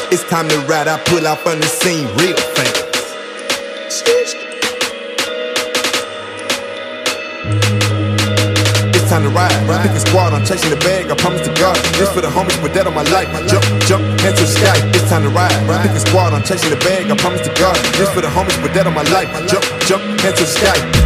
It's time to ride, I pull off on the scene real fast. It's time to ride, pick a squad, I'm chasing the bag, I promise to God. This for the homies, put that on my life. Jump, hands to the sky. It's time to ride, pick a squad, I'm chasing the bag, I promise to God. This for the homies, put that on my life. Jump, hands to the sky.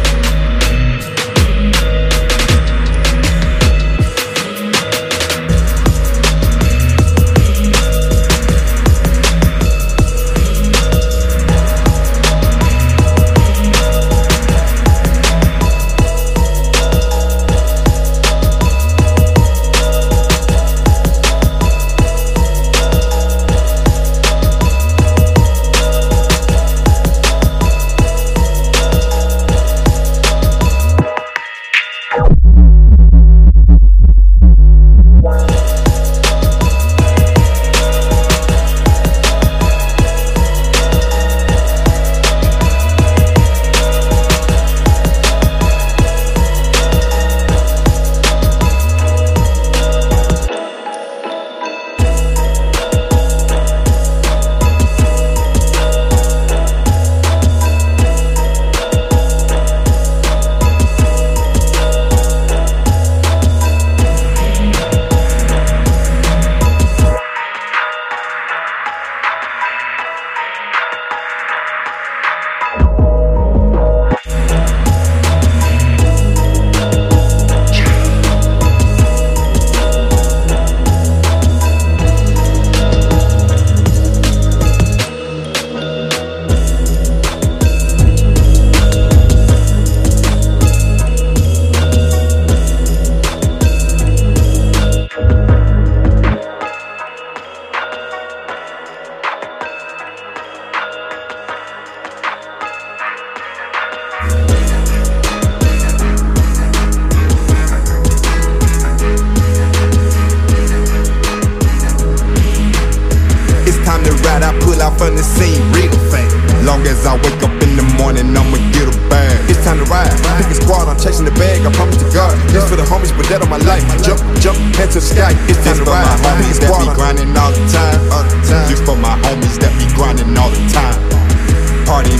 I pull off on the scene real fast. Long as I wake up in the morning, I'ma get a bag. It's time to ride, pick a squad, I'm chasing the bag, I promise to God. This for the homies, put that on my life. Jump, hands to the sky. It's time to ride, pick a squad, I'm grinding all the time. This for my homies that be grinding all the time. Party,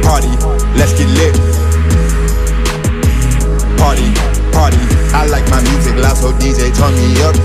let's get lit. Party, I like my music loud, so DJ turn me up.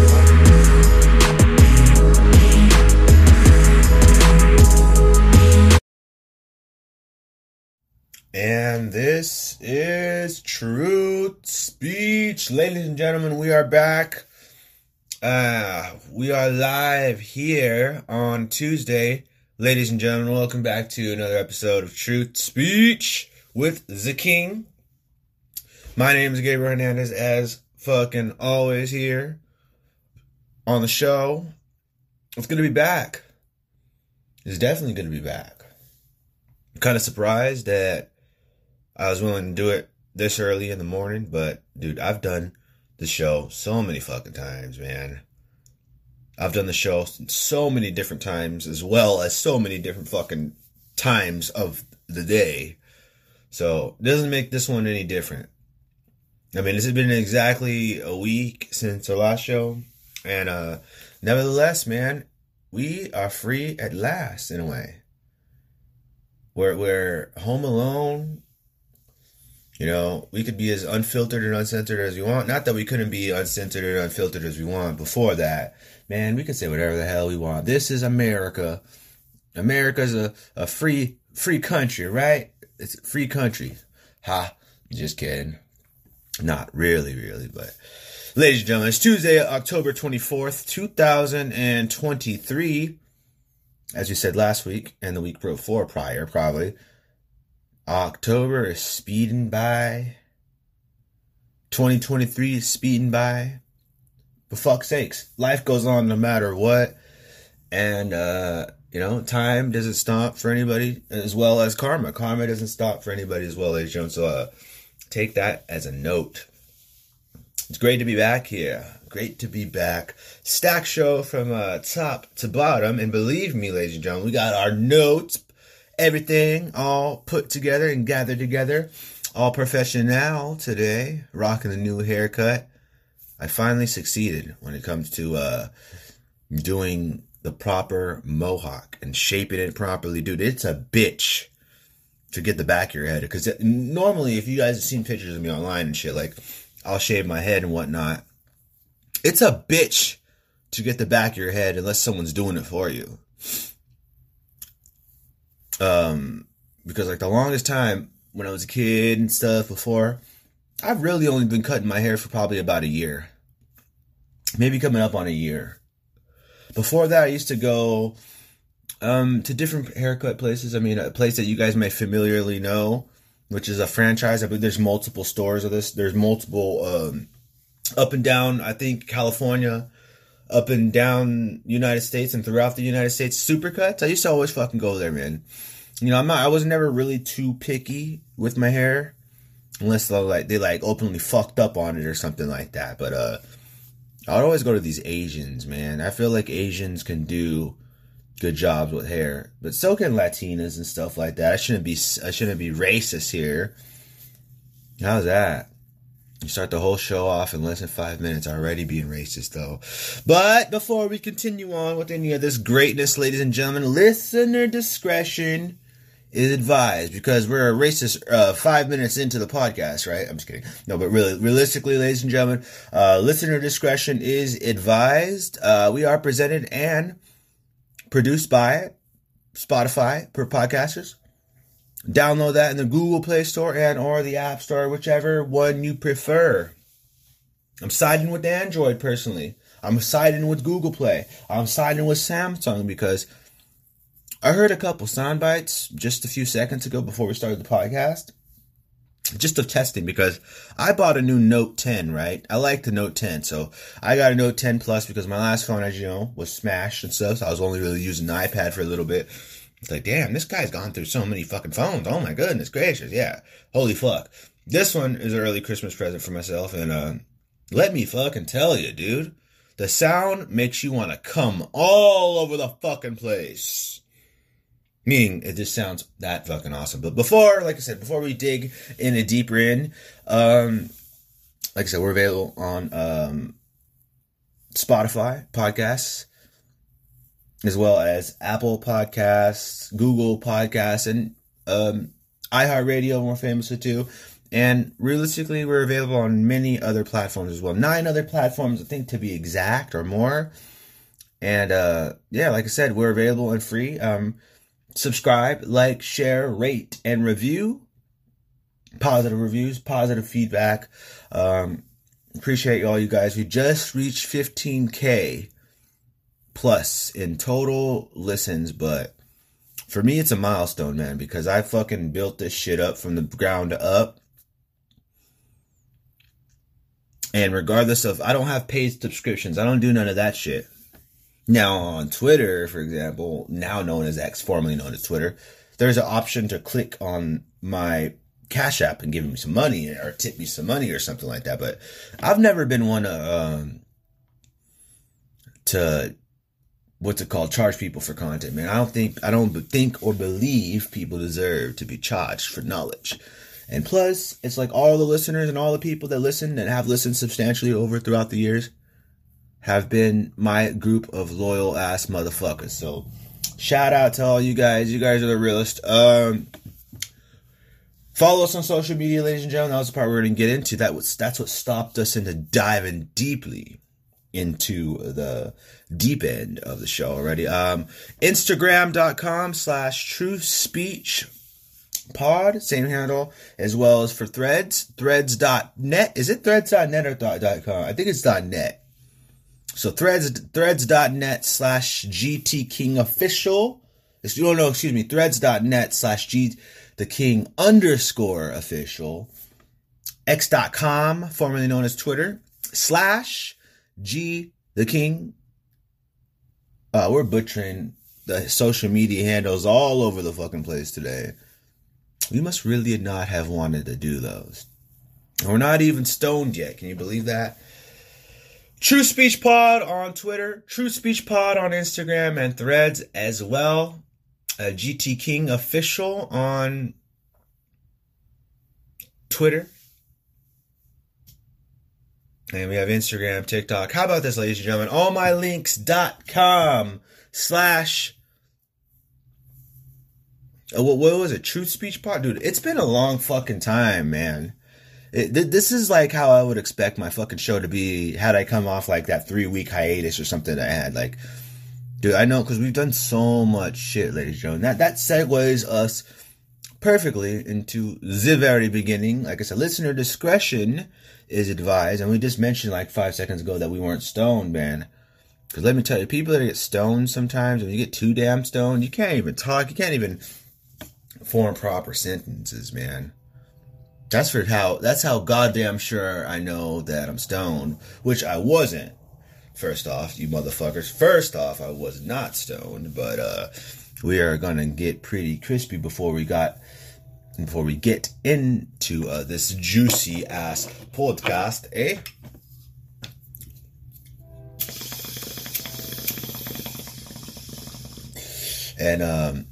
And this is Truth Speech. Ladies and gentlemen, we are back. We are live here on Tuesday. Ladies and gentlemen, welcome back to another episode of Truth Speech with the King. My name is Gabriel Hernandez, as fucking always here on the show. It's going to be back. It's definitely going to be back. I'm kind of surprised that I was willing to do it this early in the morning, but dude, I've done the show so many fucking times, man. I've done the show so many different times, as well as so many different fucking times of the day. So it doesn't make this one any different. I mean, this has been exactly a week since our last show, and nevertheless, man, we are free at last in a way. We're home alone. You know, we could be as unfiltered and uncensored as we want. Not that we couldn't be uncensored and unfiltered as we want before that. Man, we could say whatever the hell we want. This is America. America's a free country, right? It's a free country. Ha, just kidding. Not really, but... Ladies and gentlemen, it's Tuesday, October 24th, 2023. As we said last week, and the week before prior, probably. October is speeding by. 2023 is speeding by. For fuck's sakes, life goes on no matter what. And, time doesn't stop for anybody, as well as karma. Karma doesn't stop for anybody as well, ladies and gentlemen. So take that as a note. It's great to be back here. Great to be back. Stack show from top to bottom. And believe me, ladies and gentlemen, we got our notes, everything all put together and gathered together. All professional today. Rocking the new haircut. I finally succeeded when it comes to doing the proper mohawk and shaping it properly, dude, it's a bitch to get the back of your head. Because normally, if you guys have seen pictures of me online and shit, like, I'll shave my head and whatnot. It's a bitch to get the back of your head unless someone's doing it for you. Because like the longest time when I was a kid and stuff before, I've really only been cutting my hair for probably about a year. Maybe coming up on a year. Before that, I used to go to different haircut places. I mean, a place that you guys may familiarly know, which is a franchise. I believe there's multiple stores of this. There's multiple up and down, I think, California, up and down United States and throughout the United States. Supercuts. I used to always fucking go there, man. You know, I was never really too picky with my hair, unless they openly fucked up on it or something like that. But I would always go to these Asians, man. I feel like Asians can do good jobs with hair, but so can Latinas and stuff like that. I shouldn't be racist here. How's that? You start the whole show off in less than 5 minutes, already being racist, though. But before we continue on with any of this greatness, ladies and gentlemen, listener discretion is advised, because we're a racist 5 minutes into the podcast, right? I'm just kidding. No, but really, realistically, ladies and gentlemen, listener discretion is advised. We are presented and produced by Spotify per podcasters. Download that in the Google Play Store and or the App Store, whichever one you prefer. I'm siding with Android personally. I'm siding with Google Play. I'm siding with Samsung because I heard a couple sound bites just a few seconds ago before we started the podcast. Just of testing, because I bought a new Note 10, right? I like the Note 10, so I got a Note 10 Plus because my last phone, as you know, was smashed and stuff, so I was only really using the iPad for a little bit. It's like, damn, this guy's gone through so many fucking phones. Oh my goodness gracious, yeah. Holy fuck. This one is an early Christmas present for myself, and let me fucking tell you, dude, the sound makes you want to come all over the fucking place. Meaning, it just sounds that fucking awesome. But before we dig in a deeper in, like I said, we're available on Spotify podcasts, as well as Apple Podcasts, Google Podcasts, and iHeartRadio, more famously too. And realistically, we're available on many other platforms as well. 9 other platforms, I think, to be exact, or more. And yeah, like I said, we're available and free. Subscribe, like, share, rate, and review. Positive reviews, positive feedback. Appreciate all you guys. We just reached 15K plus in total listens, but for me, it's a milestone, man, because I fucking built this shit up from the ground up. And regardless of, I don't have paid subscriptions. I don't do none of that shit. Now, on Twitter, for example, now known as X, formerly known as Twitter, there's an option to click on my Cash App and give me some money or tip me some money or something like that. But I've never been one to what's it called, charge people for content, man. I don't think or believe people deserve to be charged for knowledge. And plus, it's like all the listeners and all the people that listen and have listened substantially over throughout the years have been my group of loyal ass motherfuckers. So shout out to all you guys. You guys are the realest. Follow us on social media, ladies and gentlemen. That was the part we're going to get into. That's what stopped us into diving deeply into the deep end of the show already. Instagram.com/truthspeechpod, same handle, as well as for Threads, threads.net. Is it threads.net or .com? I think it's .net. So threads.net/GTKingOfficial. Threads.net/GTheking_official. X.com, formerly known as Twitter, /GTheking. We're butchering the social media handles all over the fucking place today. We must really not have wanted to do those. We're not even stoned yet. Can you believe that? True Speech Pod on Twitter, True Speech Pod on Instagram and Threads as well. GT King Official on Twitter. And we have Instagram, TikTok. How about this, ladies and gentlemen? Allmylinks.com. slash what was it? Truth Speech Pod? Dude, it's been a long fucking time, man. This is like how I would expect my fucking show to be had I come off like that 3-week hiatus or something that I had. Like, dude, I know, because we've done so much shit, ladies and gentlemen. That segues us perfectly into the very beginning. Like I said, listener discretion is advised. And we just mentioned like 5 seconds ago that we weren't stoned, man. Because let me tell you, people that get stoned sometimes, when you get too damn stoned, you can't even talk. You can't even form proper sentences, man. That's how goddamn sure I know that I'm stoned, which I wasn't. First off, you motherfuckers. First off, I was not stoned, but we are gonna get pretty crispy before we get into this juicy ass podcast, eh? And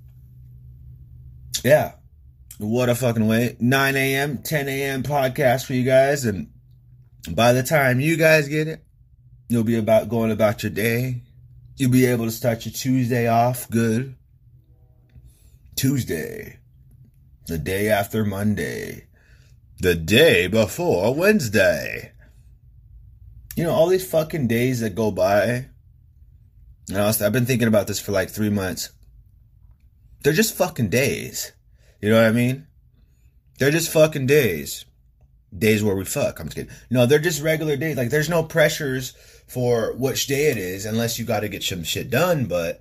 yeah. What a fucking way. 9 a.m., 10 a.m. podcast for you guys. And by the time you guys get it, you'll be going about your day. You'll be able to start your Tuesday off good. Tuesday. The day after Monday. The day before Wednesday. You know, all these fucking days that go by. And I've been thinking about this for like 3 months. They're just fucking days. You know what I mean? They're just fucking days. Days where we fuck. I'm just kidding. No, they're just regular days. Like, there's no pressures for which day it is unless you got to get some shit done. But,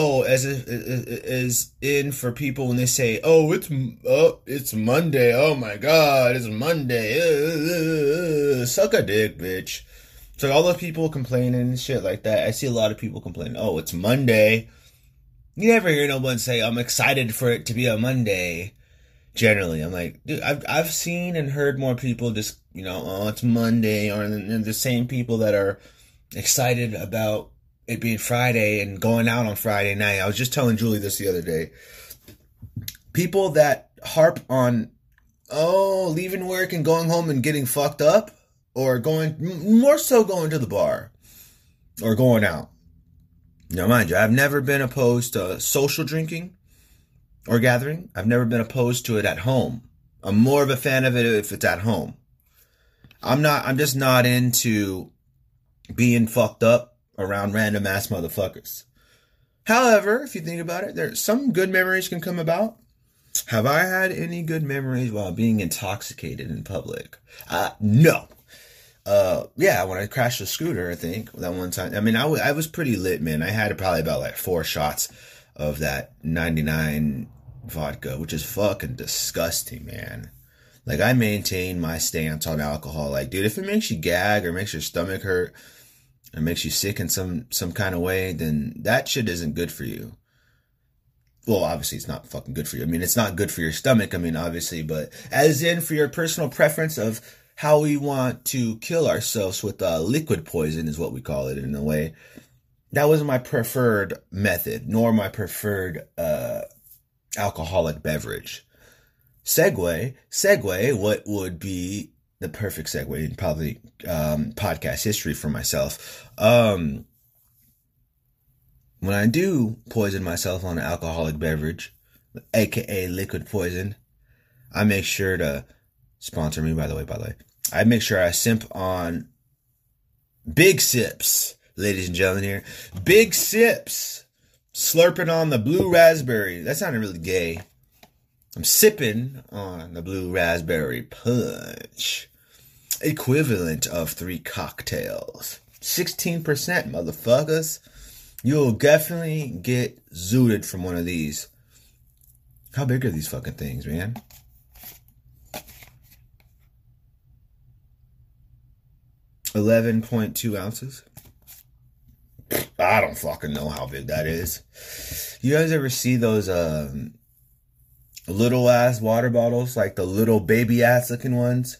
as in for people when they say, it's Monday. Oh my God, it's Monday. Suck a dick, bitch. So all those people complaining and shit like that. I see a lot of people complaining, it's Monday. You never hear no one say, I'm excited for it to be a Monday. Generally, I'm like, dude, I've seen and heard more people just, it's Monday, or the same people that are excited about it being Friday and going out on Friday night. I was just telling Julie this the other day. People that harp on, leaving work and going home and getting fucked up, or more so going to the bar, or going out. Now, mind you, I've never been opposed to social drinking or gathering. I've never been opposed to it at home. I'm more of a fan of it if it's at home. I'm just not into being fucked up around random ass motherfuckers. However, if you think about it, there's some good memories can come about. Have I had any good memories while being intoxicated in public? No. When I crashed the scooter, I think, that one time. I mean, I was pretty lit, man. I had probably about like 4 shots of that 99 vodka, which is fucking disgusting, man. Like, I maintain my stance on alcohol. Like, dude, if it makes you gag or makes your stomach hurt or makes you sick in some kind of way, then that shit isn't good for you. Well, obviously, it's not fucking good for you. I mean, it's not good for your stomach, obviously, but as in for your personal preference of how we want to kill ourselves with liquid poison is what we call it in a way. That wasn't my preferred method, nor my preferred alcoholic beverage. Segue, what would be the perfect segue in probably podcast history for myself. When I do poison myself on an alcoholic beverage, aka liquid poison, I make sure to sponsor me, by the way. I make sure I simp on Big Sips, ladies and gentlemen here. Big Sips. Slurping on the blue raspberry. That sounded really gay. I'm sipping on the blue raspberry punch. Equivalent of 3 cocktails. 16%, motherfuckers. You'll definitely get zooted from one of these. How big are these fucking things, man? 11.2 ounces. I don't fucking know how big that is. You guys ever see those little ass water bottles, like the little baby ass looking ones?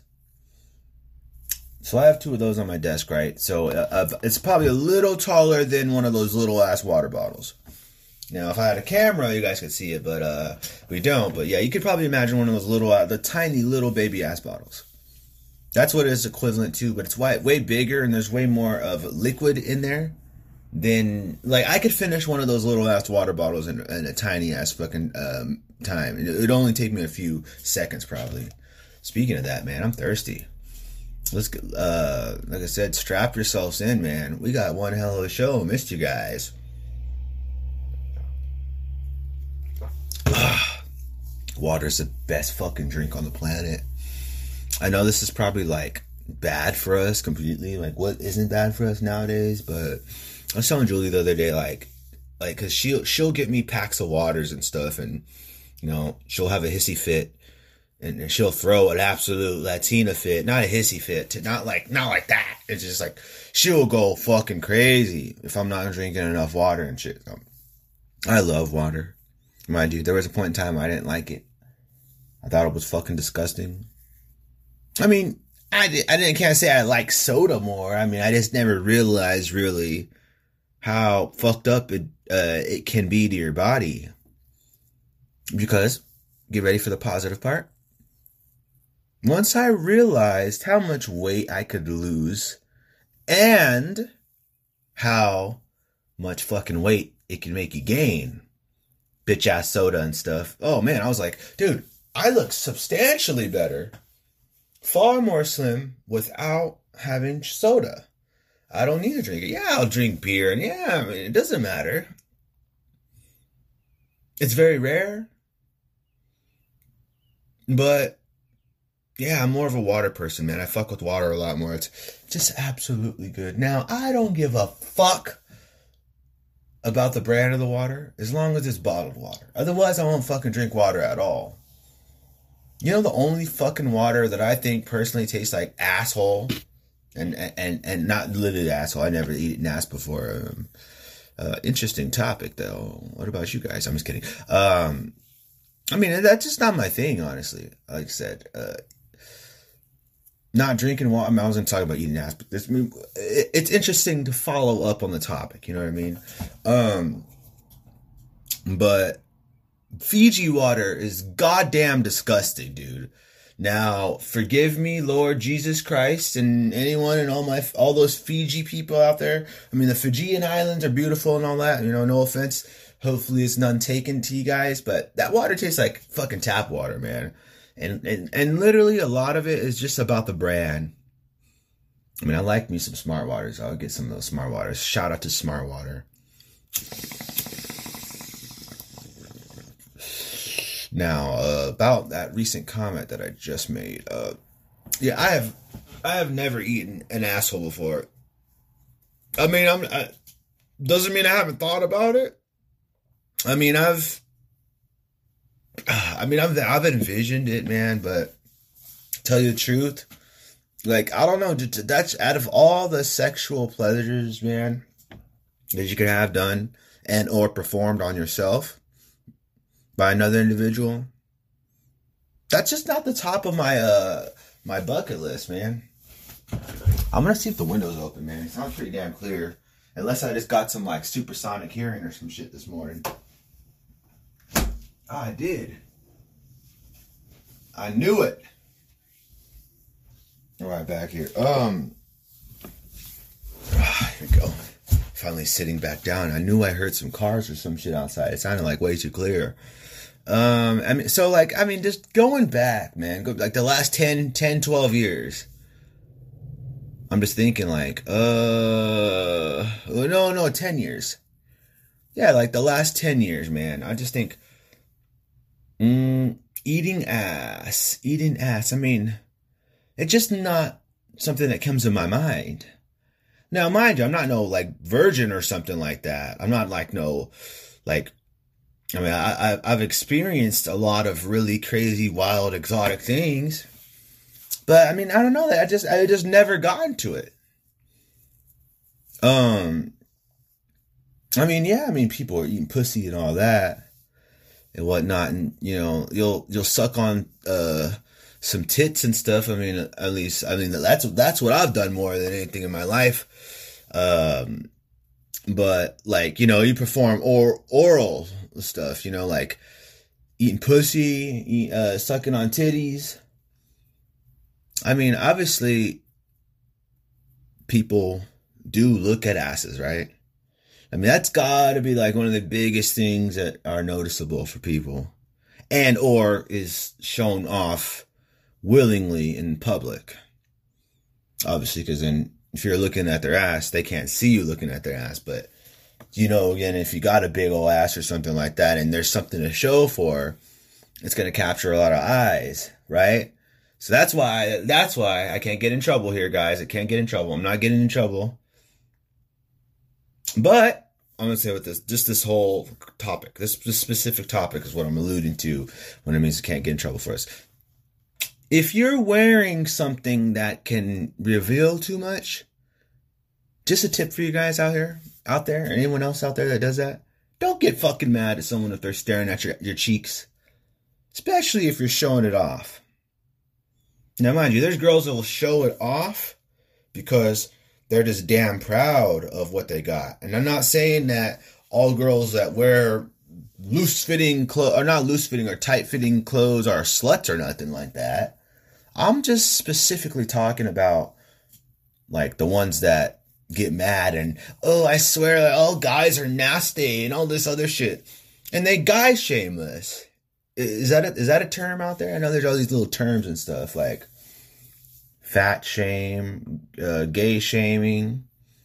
So I have 2 of those on my desk, right? So it's probably a little taller than one of those little ass water bottles. Now, if I had a camera, you guys could see it, but we don't. But yeah, you could probably imagine one of those the tiny little baby ass bottles. That's what it's equivalent to, but it's way bigger and there's way more of liquid in there. then like I could finish one of those little ass water bottles in a tiny ass fucking time. It'd only take me a few seconds probably. Speaking of that, man, I'm thirsty. Let's get, like I said, strap yourselves in, man. We got one hell of a show. Missed you guys. Water's the best fucking drink on the planet. I know this is probably like bad for us completely. Like, what isn't bad for us nowadays? But I was telling Julie the other day, like, cause she'll get me packs of waters and stuff, and you know she'll have a hissy fit, and she'll throw an absolute Latina fit, not a hissy fit, not like that. It's just like she'll go fucking crazy if I'm not drinking enough water and shit. I love water, mind you. There was a point in time I didn't like it. I thought it was fucking disgusting. I mean, can't say I like soda more. I mean, I just never realized really how fucked up it can be to your body. Because, get ready for the positive part. Once I realized how much weight I could lose and how much fucking weight it can make you gain, bitch ass soda and stuff. Oh man, I was like, dude, I look substantially better, far more slim without having soda. I don't need to drink it. Yeah, I'll drink beer, and yeah, I mean, it doesn't matter. It's very rare, but yeah, I'm more of a water person, man. I fuck with water a lot more. It's just absolutely good. Now, I don't give a fuck about the brand of the water as long as it's bottled water. Otherwise, I won't fucking drink water at all. You know, the only fucking water that I think personally tastes like asshole, and not literally asshole. I never eaten ass before. Interesting topic though. What about you guys? I'm just kidding. I mean, that's just not my thing, honestly. Like I said, not drinking water. I mean, I was going to talk about eating ass, but it's interesting to follow up on the topic. You know what I mean? But Fiji water is goddamn disgusting, dude. Now, forgive me, Lord Jesus Christ, and anyone and all those Fiji people out there. I mean, the Fijian Islands are beautiful and all that. You know, no offense. Hopefully, it's none taken to you guys, but that water tastes like fucking tap water, man. And literally, a lot of it is just about the brand. I mean, I like me some Smart Waters. I'll get some of those Smart Waters. Shout out to Smart Water. Now, about that recent comment that I just made. Yeah, I have never eaten an asshole before. I mean, doesn't mean I haven't thought about it. I mean, I've envisioned it, man, but tell you the truth, like, I don't know, that's out of all the sexual pleasures, man, that you could have done and or performed on yourself by another individual, that's just not the top of my my bucket list, man. I'm gonna see if the window's open, man. It sounds pretty damn clear, unless I just got some like supersonic hearing or some shit this morning. Oh, I did. I knew it. All right, back here. Here we go. Finally sitting back down. I knew I heard some cars or some shit outside. It sounded like way too clear. I mean, so like, I mean, just going back, man, like the last 10, 12 years. I'm just thinking like, no, 10 years. Yeah, like the last 10 years, man. I just think, eating ass. I mean, it's just not something that comes in my mind. Now, mind you, I'm not no like virgin or something like that. I'm not like no, like, I mean, I've experienced a lot of really crazy, wild, exotic things, but I mean, I don't know that I just never got into it. I mean, yeah, I mean, people are eating pussy and all that and whatnot, and you know, you'll suck on some tits and stuff. I mean, at least, I mean, that's what I've done more than anything in my life. But like, you know, you perform oral stuff, you know, like eating pussy, sucking on titties. I mean, obviously people do look at asses, right? I mean, that's gotta be like one of the biggest things that are noticeable for people. And or is shown off willingly in public. Obviously, because then if you're looking at their ass, they can't see you looking at their ass. But, you know, again, if you got a big old ass or something like that and there's something to show for, it's going to capture a lot of eyes, right? So that's why I can't get in trouble here, guys. I can't get in trouble. I'm not getting in trouble. But I'm going to say with this whole topic, this specific topic is what I'm alluding to when it means I can't get in trouble for us. If you're wearing something that can reveal too much, just a tip for you guys out there, anyone else out there that does that, don't get fucking mad at someone if they're staring at your cheeks, especially if you're showing it off. Now, mind you, there's girls that will show it off because they're just damn proud of what they got. And I'm not saying that all girls that wear loose-fitting clothes, or not loose-fitting, or tight-fitting clothes are sluts or nothing like that. I'm just specifically talking about, like, the ones that get mad and, oh, I swear, like, all guys are nasty and all this other shit. And they guy shameless. Is that a term out there? I know there's all these little terms and stuff, like fat shame, gay shaming.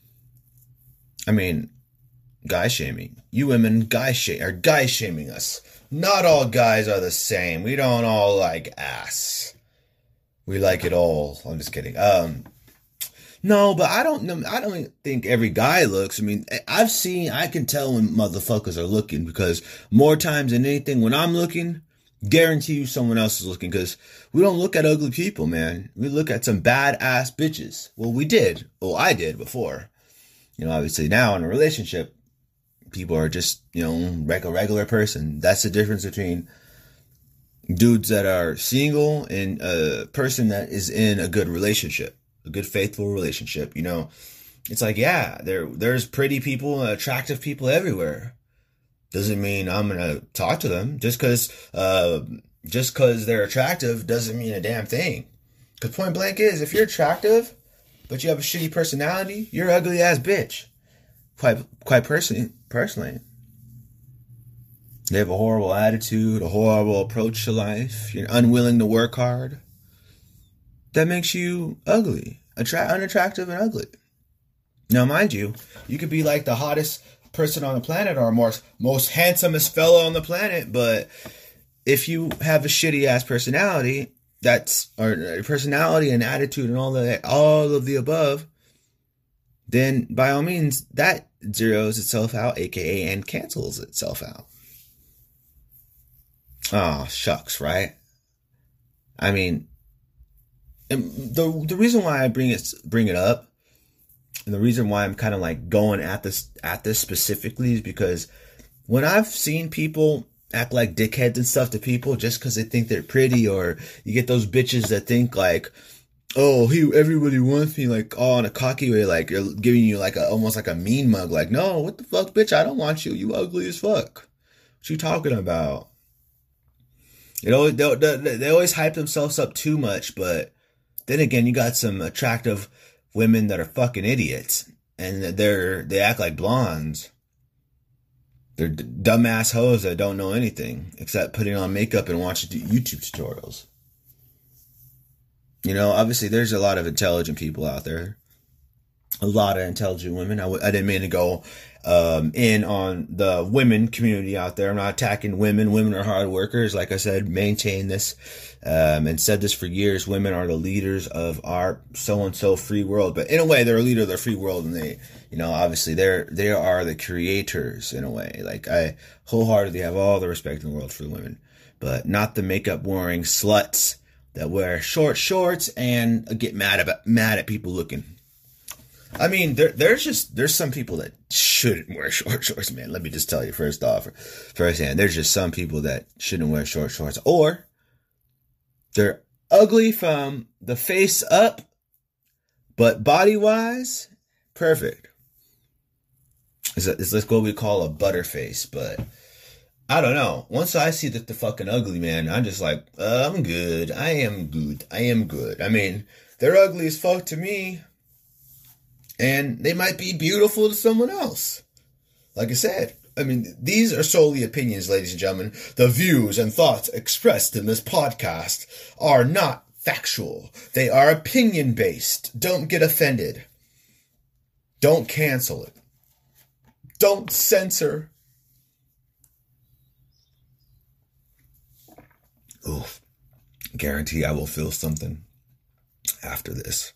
I mean, guy shaming. You women guy shaming us. Not all guys are the same. We don't all like ass. We like it all. I'm just kidding. No, but I don't think every guy looks. I mean, I can tell when motherfuckers are looking, because more times than anything, when I'm looking, guarantee you someone else is looking, because we don't look at ugly people, man. We look at some badass bitches. Well, we did. Well, I did before. You know, obviously now in a relationship, people are just, you know, regular person. That's the difference between dudes that are single and a person that is in a good relationship, a good faithful relationship. You know, it's like, yeah, there's pretty people, attractive people everywhere. Doesn't mean I'm gonna talk to them. Just because they're attractive doesn't mean a damn thing. Because point blank is, if you're attractive but you have a shitty personality, you're an ugly ass bitch. Quite personally. You have a horrible attitude, a horrible approach to life. You're unwilling to work hard. That makes you ugly, unattractive and ugly. Now, mind you, you could be like the hottest person on the planet or most handsomest fella on the planet, but if you have a shitty ass personality, personality and attitude and all of the above, then by all means that zeroes itself out, aka and cancels itself out. Oh, shucks, right? I mean, the reason why I bring it up, and the reason why I'm kind of like going at this specifically, is because when I've seen people act like dickheads and stuff to people just because they think they're pretty, or you get those bitches that think like, oh, everybody wants me, like all in a cocky way, like you're giving you like almost like a mean mug, like, no, what the fuck, bitch, I don't want you. You ugly as fuck. What you talking about? They always hype themselves up too much, but then again, you got some attractive women that are fucking idiots, and they act like blondes. They're dumbass hoes that don't know anything except putting on makeup and watching YouTube tutorials. You know, obviously there's a lot of intelligent people out there. A lot of intelligent women. I didn't mean to go in on the women community out there. I'm not attacking women. Women are hard workers. Like I said, maintain this and said this for years. Women are the leaders of our so-and-so free world. But in a way, they're a leader of the free world. And they, you know, obviously they are the creators in a way. Like, I wholeheartedly have all the respect in the world for the women. But not the makeup wearing sluts that wear short shorts and get mad at people looking. I mean, there's some people that shouldn't wear short shorts, man. Let me just tell you firsthand, there's just some people that shouldn't wear short shorts, or they're ugly from the face up, but body wise, perfect. It's like what we call a butterface, but I don't know. Once I see the fucking ugly man, I'm just like, I'm good. I am good. I mean, they're ugly as fuck to me. And they might be beautiful to someone else. like I said, I mean, these are solely opinions, ladies and gentlemen. The views and thoughts expressed in this podcast are not factual. They are opinion-based. Don't get offended. Don't cancel it. Don't censor. Oof. Guarantee I will feel something after this.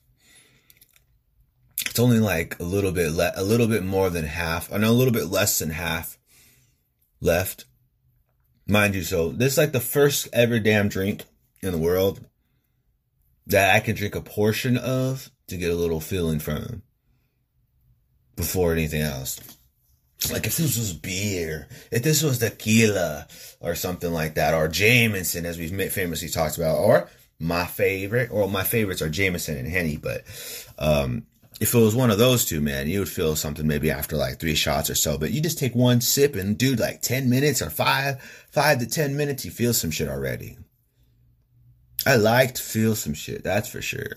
It's only like a little bit more than half. I know a little bit less than half left. Mind you, so this is like the first ever damn drink in the world that I can drink a portion of to get a little feeling from it before anything else. Like if this was beer, if this was tequila or something like that, or Jameson, as we've famously talked about, or my favorites are Jameson and Henny, but if it was one of those two, man, you would feel something maybe after like 3 shots or so. But you just take one sip and, dude, like 10 minutes or 5 to 10 minutes, you feel some shit already. I like to feel some shit, that's for sure.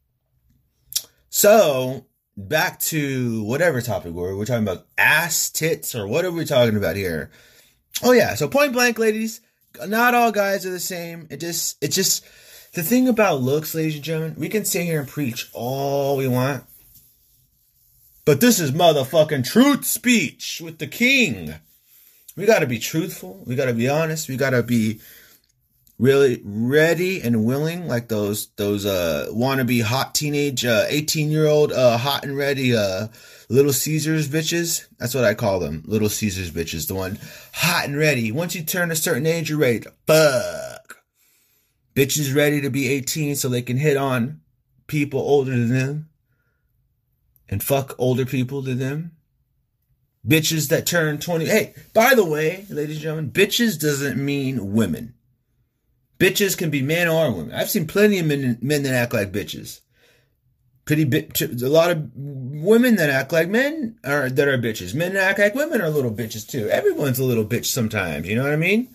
So, back to whatever topic we're talking about, ass, tits, or what are we talking about here? Oh yeah, so point blank, ladies, not all guys are the same. It just the thing about looks, ladies and gentlemen, we can sit here and preach all we want, but this is motherfucking truth speech with the king. We gotta be truthful. We gotta be honest. We gotta be really ready and willing, like those wannabe hot teenage 18-year-old hot and ready Little Caesars bitches. That's what I call them, Little Caesars bitches. The one hot and ready. Once you turn a certain age, you're ready to fuck. Bitches ready to be 18 so they can hit on people older than them and fuck older people than them. Bitches that turn 20. Hey, by the way, ladies and gentlemen, bitches doesn't mean women. Bitches can be men or women. I've seen plenty of men that act like bitches. A lot of women that act like men that are bitches. Men that act like women are little bitches too. Everyone's a little bitch sometimes. You know what I mean?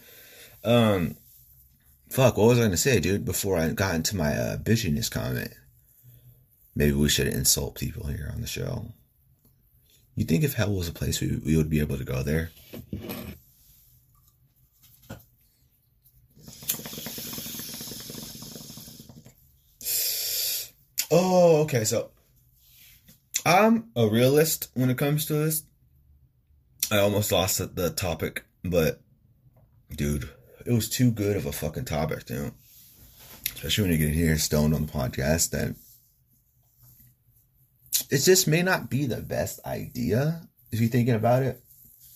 Fuck, what was I going to say, dude, before I got into my bitchiness comment? Maybe we should insult people here on the show. You think if hell was a place, we would be able to go there? Oh, okay, so I'm a realist when it comes to this. I almost lost the topic, but dude, it was too good of a fucking topic, you know? Especially when you get here stoned on the podcast, that it just may not be the best idea if you're thinking about it.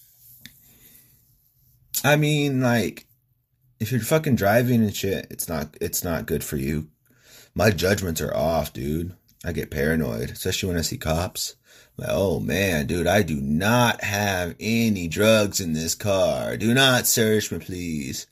I mean, like, if you're fucking driving and shit, it's not good for you. My judgments are off, dude. I get paranoid, especially when I see cops. Like, oh man, dude, I do not have any drugs in this car. Do not search me, please.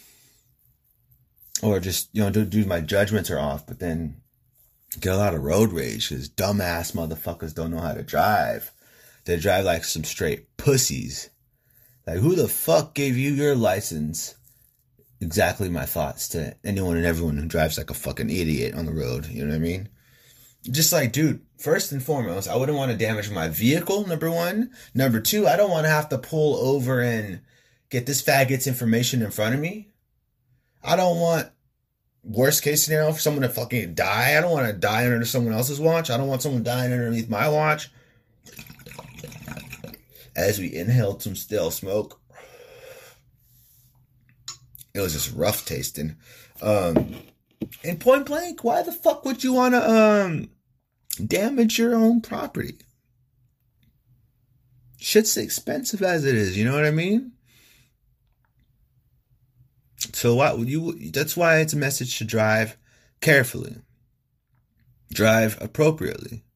Or just, dude, my judgments are off, but then get a lot of road rage because dumbass motherfuckers don't know how to drive. They drive like some straight pussies. Like, who the fuck gave you your license? Exactly my thoughts to anyone and everyone who drives like a fucking idiot on the road. You know what I mean? Just like, dude, first and foremost, I wouldn't want to damage my vehicle, number one. Number two, I don't want to have to pull over and get this faggot's information in front of me. I don't want, worst case scenario, for someone to fucking die. I don't want to die under someone else's watch. I don't want someone dying underneath my watch. As we inhaled some stale smoke. It was just rough tasting. And point blank, why the fuck would you want to damage your own property? Shit's expensive as it is, you know what I mean? So that's why it's a message to drive carefully. Drive appropriately.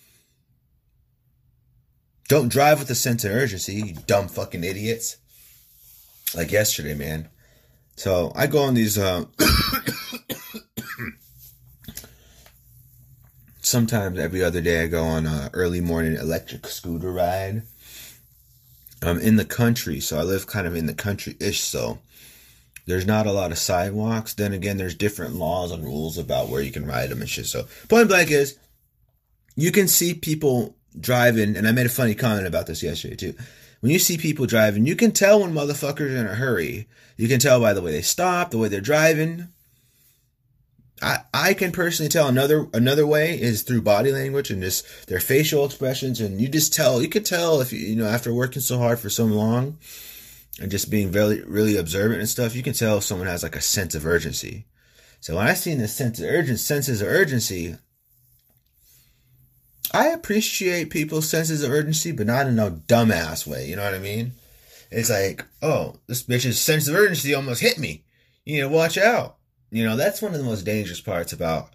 Don't drive with a sense of urgency, you dumb fucking idiots. Like yesterday, man. So I go on these sometimes every other day I go on a early morning electric scooter ride. I'm in the country, so I live kind of in the country-ish, so there's not a lot of sidewalks. Then again, there's different laws and rules about where you can ride them and shit. So point blank is, you can see people driving, and I made a funny comment about this yesterday too. when you see people driving, you can tell when motherfuckers are in a hurry. You can tell by the way they stop, the way they're driving. I can personally tell another way is through body language and just their facial expressions, and you can tell if after working so hard for so long and just being really, really observant and stuff, you can tell if someone has like a sense of urgency. So when I see this senses of urgency, I appreciate people's senses of urgency, but not in no dumbass way. You know what I mean? It's like, oh, this bitch's sense of urgency almost hit me. You need to watch out. That's one of the most dangerous parts about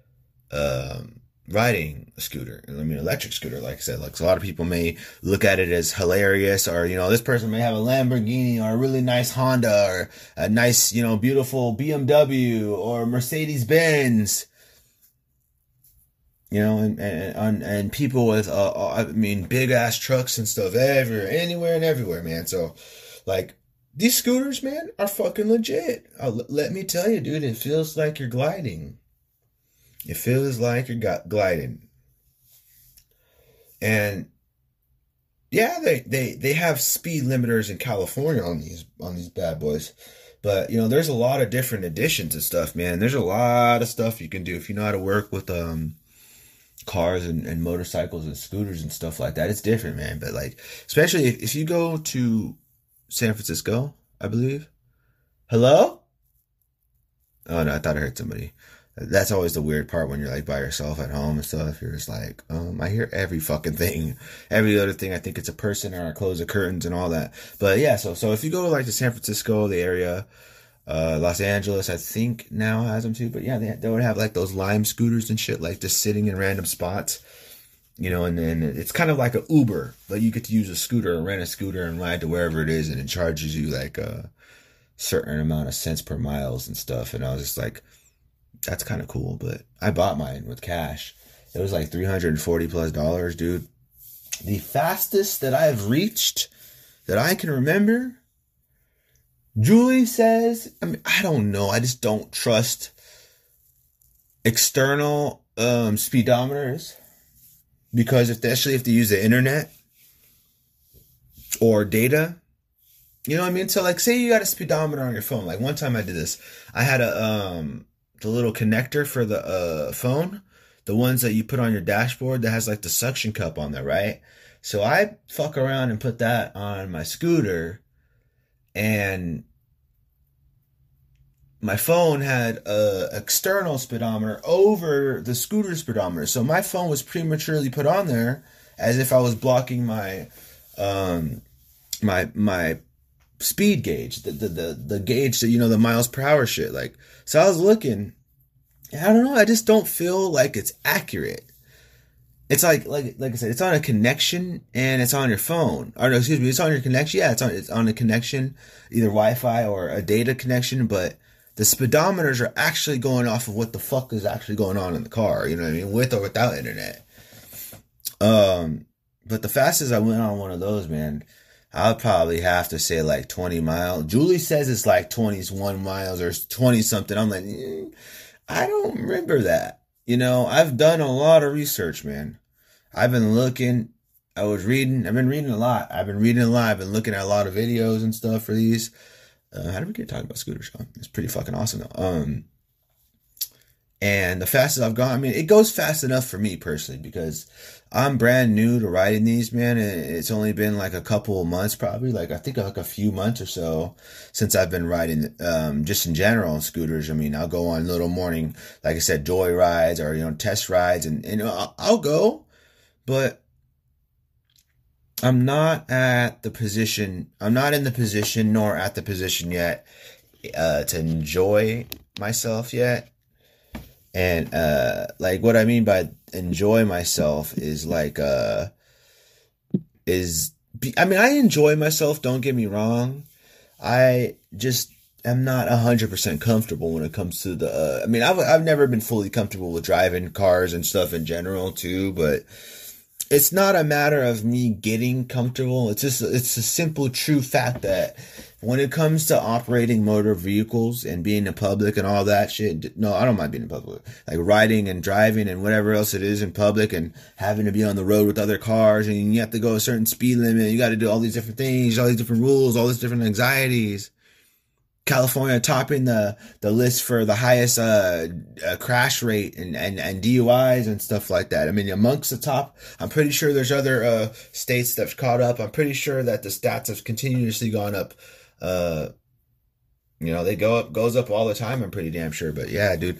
riding a scooter. Electric scooter, like I said. Like, so a lot of people may look at it as hilarious, or, this person may have a Lamborghini or a really nice Honda or a nice, beautiful BMW or Mercedes Benz. And people with, big ass trucks and stuff anywhere and everywhere, man. So, like, these scooters, man, are fucking legit. Let me tell you, dude, it feels like you're gliding. It feels like you're gliding. And yeah, they have speed limiters in California on these bad boys. But, there's a lot of different additions and stuff, man. There's a lot of stuff you can do if you know how to work with cars and motorcycles and scooters and stuff like that. It's different, man. But, like, especially if you go to San Francisco, I believe. Hello? Oh, no, I thought I heard somebody. That's always the weird part when you're, like, by yourself at home and stuff. You're just like, I hear every fucking thing. Every other thing. I think it's a person, or I close the curtains and all that. But, yeah, so if you go, like, to San Francisco, the area, Los Angeles, I think now has them too. But, yeah, they would have, like, those Lime scooters and shit, like, just sitting in random spots. And then it's kind of like an Uber, but you get to use a scooter or rent a scooter and ride to wherever it is, and it charges you like a certain amount of cents per miles and stuff. And I was just like, that's kind of cool. But I bought mine with cash. It was like $340+, dude. The fastest that I've reached that I can remember, Julie says, I don't know. I just don't trust external speedometers. Because especially if they use the internet or data, you know what I mean? So, like, say you got a speedometer on your phone. Like, one time I did this. I had the little connector for the phone, the ones that you put on your dashboard that has, like, the suction cup on there, right? So I fuck around and put that on my scooter, and my phone had a external speedometer over the scooter speedometer. So my phone was prematurely put on there as if I was blocking my my speed gauge, the gauge that, the miles per hour shit. Like, so I was looking, and I don't know, I just don't feel like it's accurate. It's like I said, it's on a connection and it's on your phone. Or no, excuse me, it's on your connection. Yeah, it's on a connection, either Wi-Fi or a data connection, but the speedometers are actually going off of what the fuck is actually going on in the car, you know what I mean, with or without internet. But the fastest I went on one of those, man, I'll probably have to say like 20 miles. Julie says it's like 21 miles or 20 something. I'm like, I don't remember that. I've done a lot of research, man. I've been looking. I've been reading a lot. I've been looking at a lot of videos and stuff for these. How did we get talking about scooters? It's pretty fucking awesome though. And the fastest I've gone, it goes fast enough for me personally because I'm brand new to riding these, man. It's only been like a couple of months, probably I think like a few months or so since I've been riding, just in general on scooters. I'll go on little morning, like I said, joy rides or, test rides and I'll go, but I'm not in the position nor at the position yet to enjoy myself yet. And what I mean by enjoy myself is I enjoy myself, don't get me wrong. I just am not 100% comfortable when it comes to I've never been fully comfortable with driving cars and stuff in general too, but it's not a matter of me getting comfortable. It's a simple true fact that when it comes to operating motor vehicles and being in public and all that shit, no, I don't mind being in public. Like riding and driving and whatever else it is in public and having to be on the road with other cars and you have to go a certain speed limit. You got to do all these different things, all these different rules, all these different anxieties. California topping the list for the highest crash rate and DUIs and stuff like that. I mean, amongst the top, I'm pretty sure there's other states that's caught up. I'm pretty sure that the stats have continuously gone up. They goes up all the time. I'm pretty damn sure. But yeah, dude,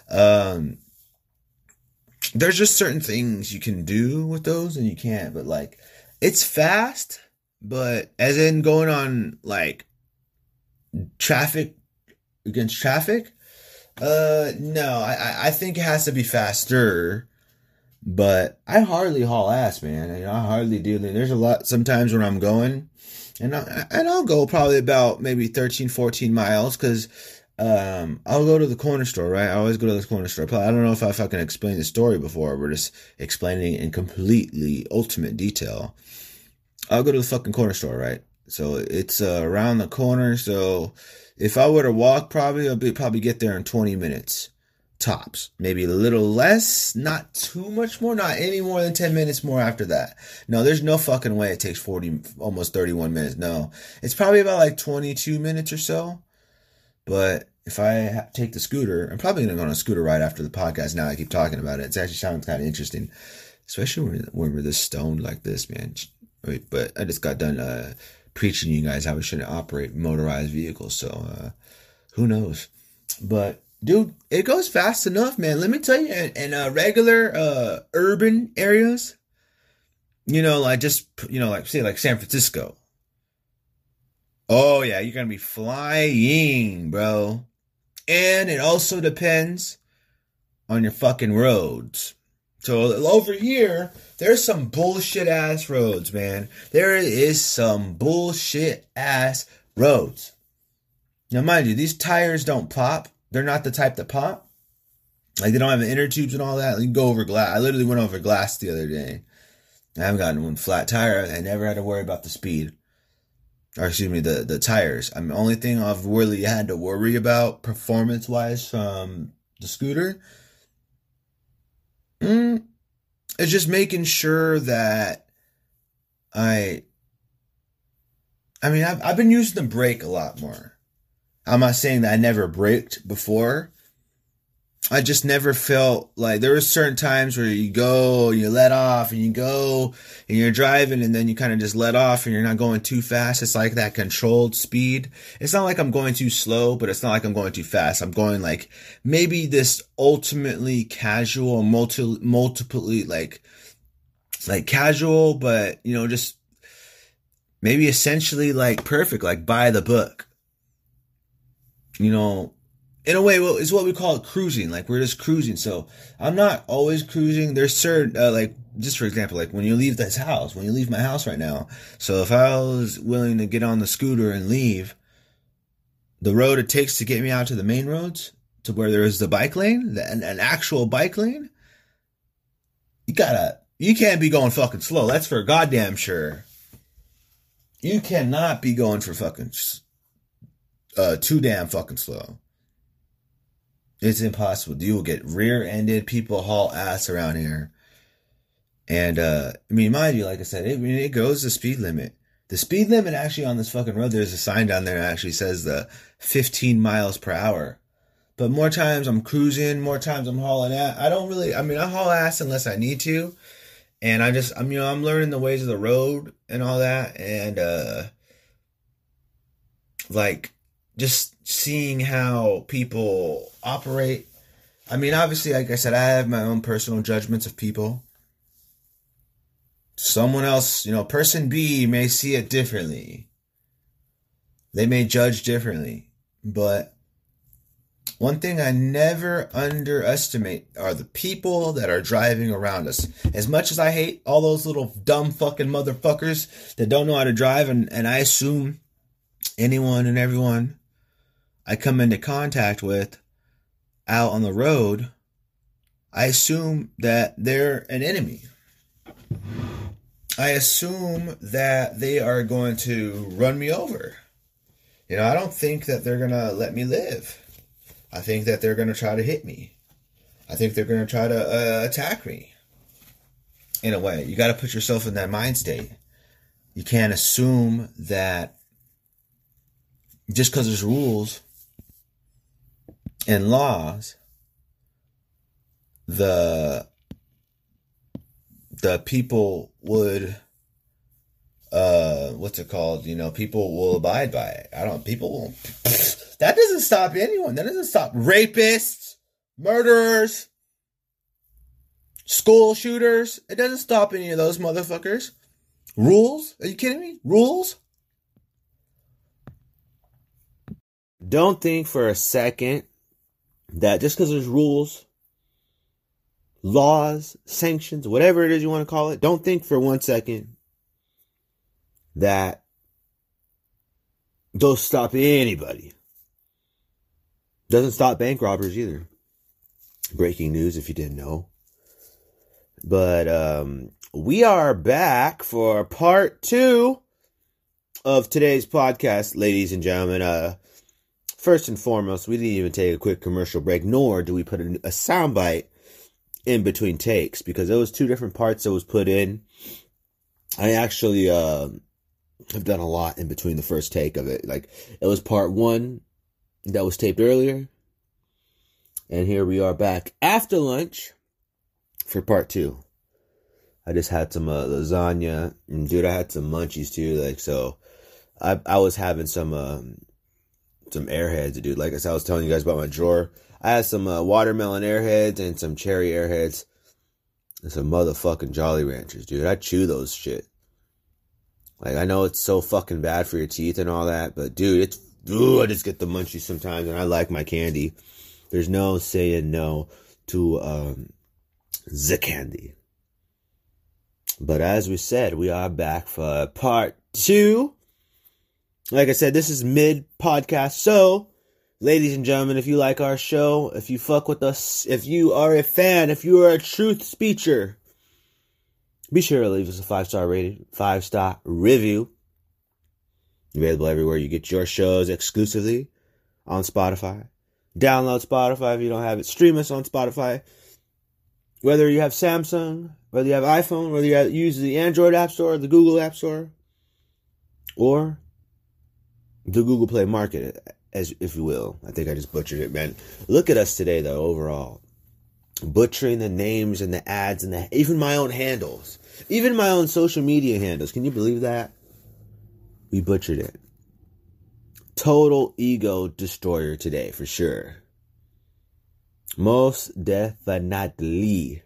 there's just certain things you can do with those and you can't. But like, it's fast, but as in going on like traffic against traffic, no, I think it has to be faster, but I hardly haul ass, man. I hardly do. There's a lot sometimes when I'm going and I'll go probably about maybe 13, 14 miles because I'll go to the corner store, right? I always go to the corner store. I don't know if I fucking explained the story before. We're just explaining it in completely ultimate detail. I'll go to the fucking corner store, right? So it's around the corner. So if I were to walk, probably I'll probably get there in 20 minutes tops. Maybe a little less, not too much more, not any more than 10 minutes more after that. No, there's no fucking way it takes 40, almost 31 minutes. No, it's probably about like 22 minutes or so. But if I take the scooter, I'm probably going to go on a scooter ride after the podcast. Now I keep talking about it. It actually sounds kind of interesting, especially when we're this stoned like this, man. But I just got done preaching to you guys how we shouldn't operate motorized vehicles. So who knows? But dude, it goes fast enough, man. Let me tell you, in regular urban areas, like say like San Francisco. Oh yeah, you're gonna be flying, bro. And it also depends on your fucking roads. So over here, there's some bullshit ass roads, man. There is some bullshit ass roads. Now, mind you, these tires don't pop. They're not the type that pop. Like, they don't have inner tubes and all that. You can go over glass. I literally went over glass the other day. I haven't gotten one flat tire. I never had to worry about the speed. Or excuse me, the tires. I mean, the only thing I've really had to worry about performance-wise from the scooter it's just making sure that I've been using the brake a lot more. I'm not saying that I never braked before. I just never felt like there were certain times where you go, you let off and you go and you're driving and then you kind of just let off and you're not going too fast. It's like that controlled speed. It's not like I'm going too slow, but it's not like I'm going too fast. I'm going like maybe this ultimately casual, multiply like casual, but just maybe essentially like perfect, like by the book, in a way, it's what we call it cruising. Like, we're just cruising. So I'm not always cruising. There's certain, just for example, like when you leave my house right now. So if I was willing to get on the scooter and leave, the road it takes to get me out to the main roads, to where there is the bike lane, an actual bike lane, you can't be going fucking slow. That's for goddamn sure. You cannot be going for fucking, too damn fucking slow. It's impossible. You will get rear-ended. People haul ass around here. And, mind you, like I said, it goes the speed limit. The speed limit actually on this fucking road, there's a sign down there that actually says the 15 miles per hour. But more times I'm cruising, more times I'm hauling ass. I haul ass unless I need to. And I'm learning the ways of the road and all that. And, just seeing how people operate. Obviously, like I said, I have my own personal judgments of people. Someone else, person B may see it differently. They may judge differently. But one thing I never underestimate are the people that are driving around us. As much as I hate all those little dumb fucking motherfuckers that don't know how to drive, and I assume anyone and everyone I come into contact with out on the road, I assume that they're an enemy. I assume that they are going to run me over. I don't think that they're going to let me live. I think that they're going to try to hit me. I think they're going to try to attack me. In a way, you got to put yourself in that mind state. You can't assume that just because there's rules and laws, the people would, what's it called? People will abide by it. People won't. That doesn't stop anyone. That doesn't stop rapists, murderers, school shooters. It doesn't stop any of those motherfuckers. Rules? Are you kidding me? Rules? Don't think for a second that just because there's rules, laws, sanctions, whatever it is you want to call it, don't think for 1 second that those stop anybody. Doesn't stop bank robbers either. Breaking news if you didn't know. But we are back for part 2 of today's podcast, ladies and gentlemen. First and foremost, we didn't even take a quick commercial break, nor do we put a soundbite in between takes, because there was 2 different parts that was put in. I actually have done a lot in between the first take of it. Like, it was part 1 that was taped earlier, and here we are back after lunch for part 2. I just had some lasagna, and dude, I had some munchies too. Like, so I was having some Airheads, dude. Like I said, I was telling you guys about my drawer. I had some watermelon Airheads and some cherry Airheads and some motherfucking Jolly Ranchers, dude. I chew those shit. Like, I know it's so fucking bad for your teeth and all that, but dude, I just get the munchies sometimes, and I like my candy. There's no saying no to the candy. But as we said, we are back for part 2. Like I said, this is mid-podcast. So, ladies and gentlemen, if you like our show, if you fuck with us, if you are a fan, if you are a truth speecher, be sure to leave us a 5-star rating, 5-star review. Available everywhere you get your shows exclusively on Spotify. Download Spotify if you don't have it. Stream us on Spotify. Whether you have Samsung, whether you have iPhone, whether you use the Android App Store, the Google App Store, or the Google Play Market, as if you will. I think I just butchered it, man. Look at us today, though, overall. Butchering the names and the ads and even my own handles. Even my own social media handles. Can you believe that? We butchered it. Total ego destroyer today, for sure. Most definitely.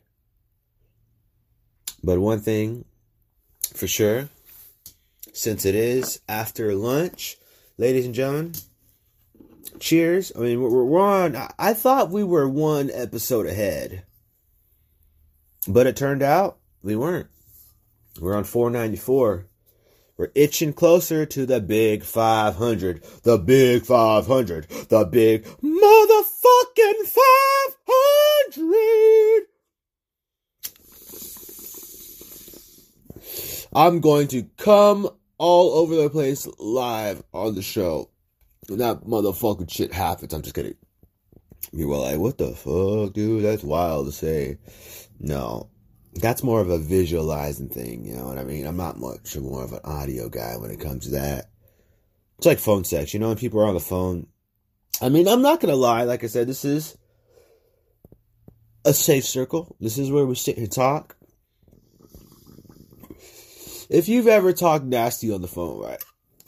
But one thing for sure, since it is after lunch, ladies and gentlemen, cheers. I mean, we're on, I thought we were 1 episode ahead, but it turned out we weren't. We're on 494. We're itching closer to the big 500. The big 500. The big motherfucking 500. I'm going to come all over the place live on the show. When that motherfucking shit happens, I'm just kidding. You were like, what the fuck, dude? That's wild to say. No. That's more of a visualizing thing, you know what I mean? I'm not much more of an audio guy when it comes to that. It's like phone sex, you know, when people are on the phone. I mean, I'm not going to lie. Like I said, this is a safe circle. This is where we sit and talk. If you've ever talked nasty on the phone, right?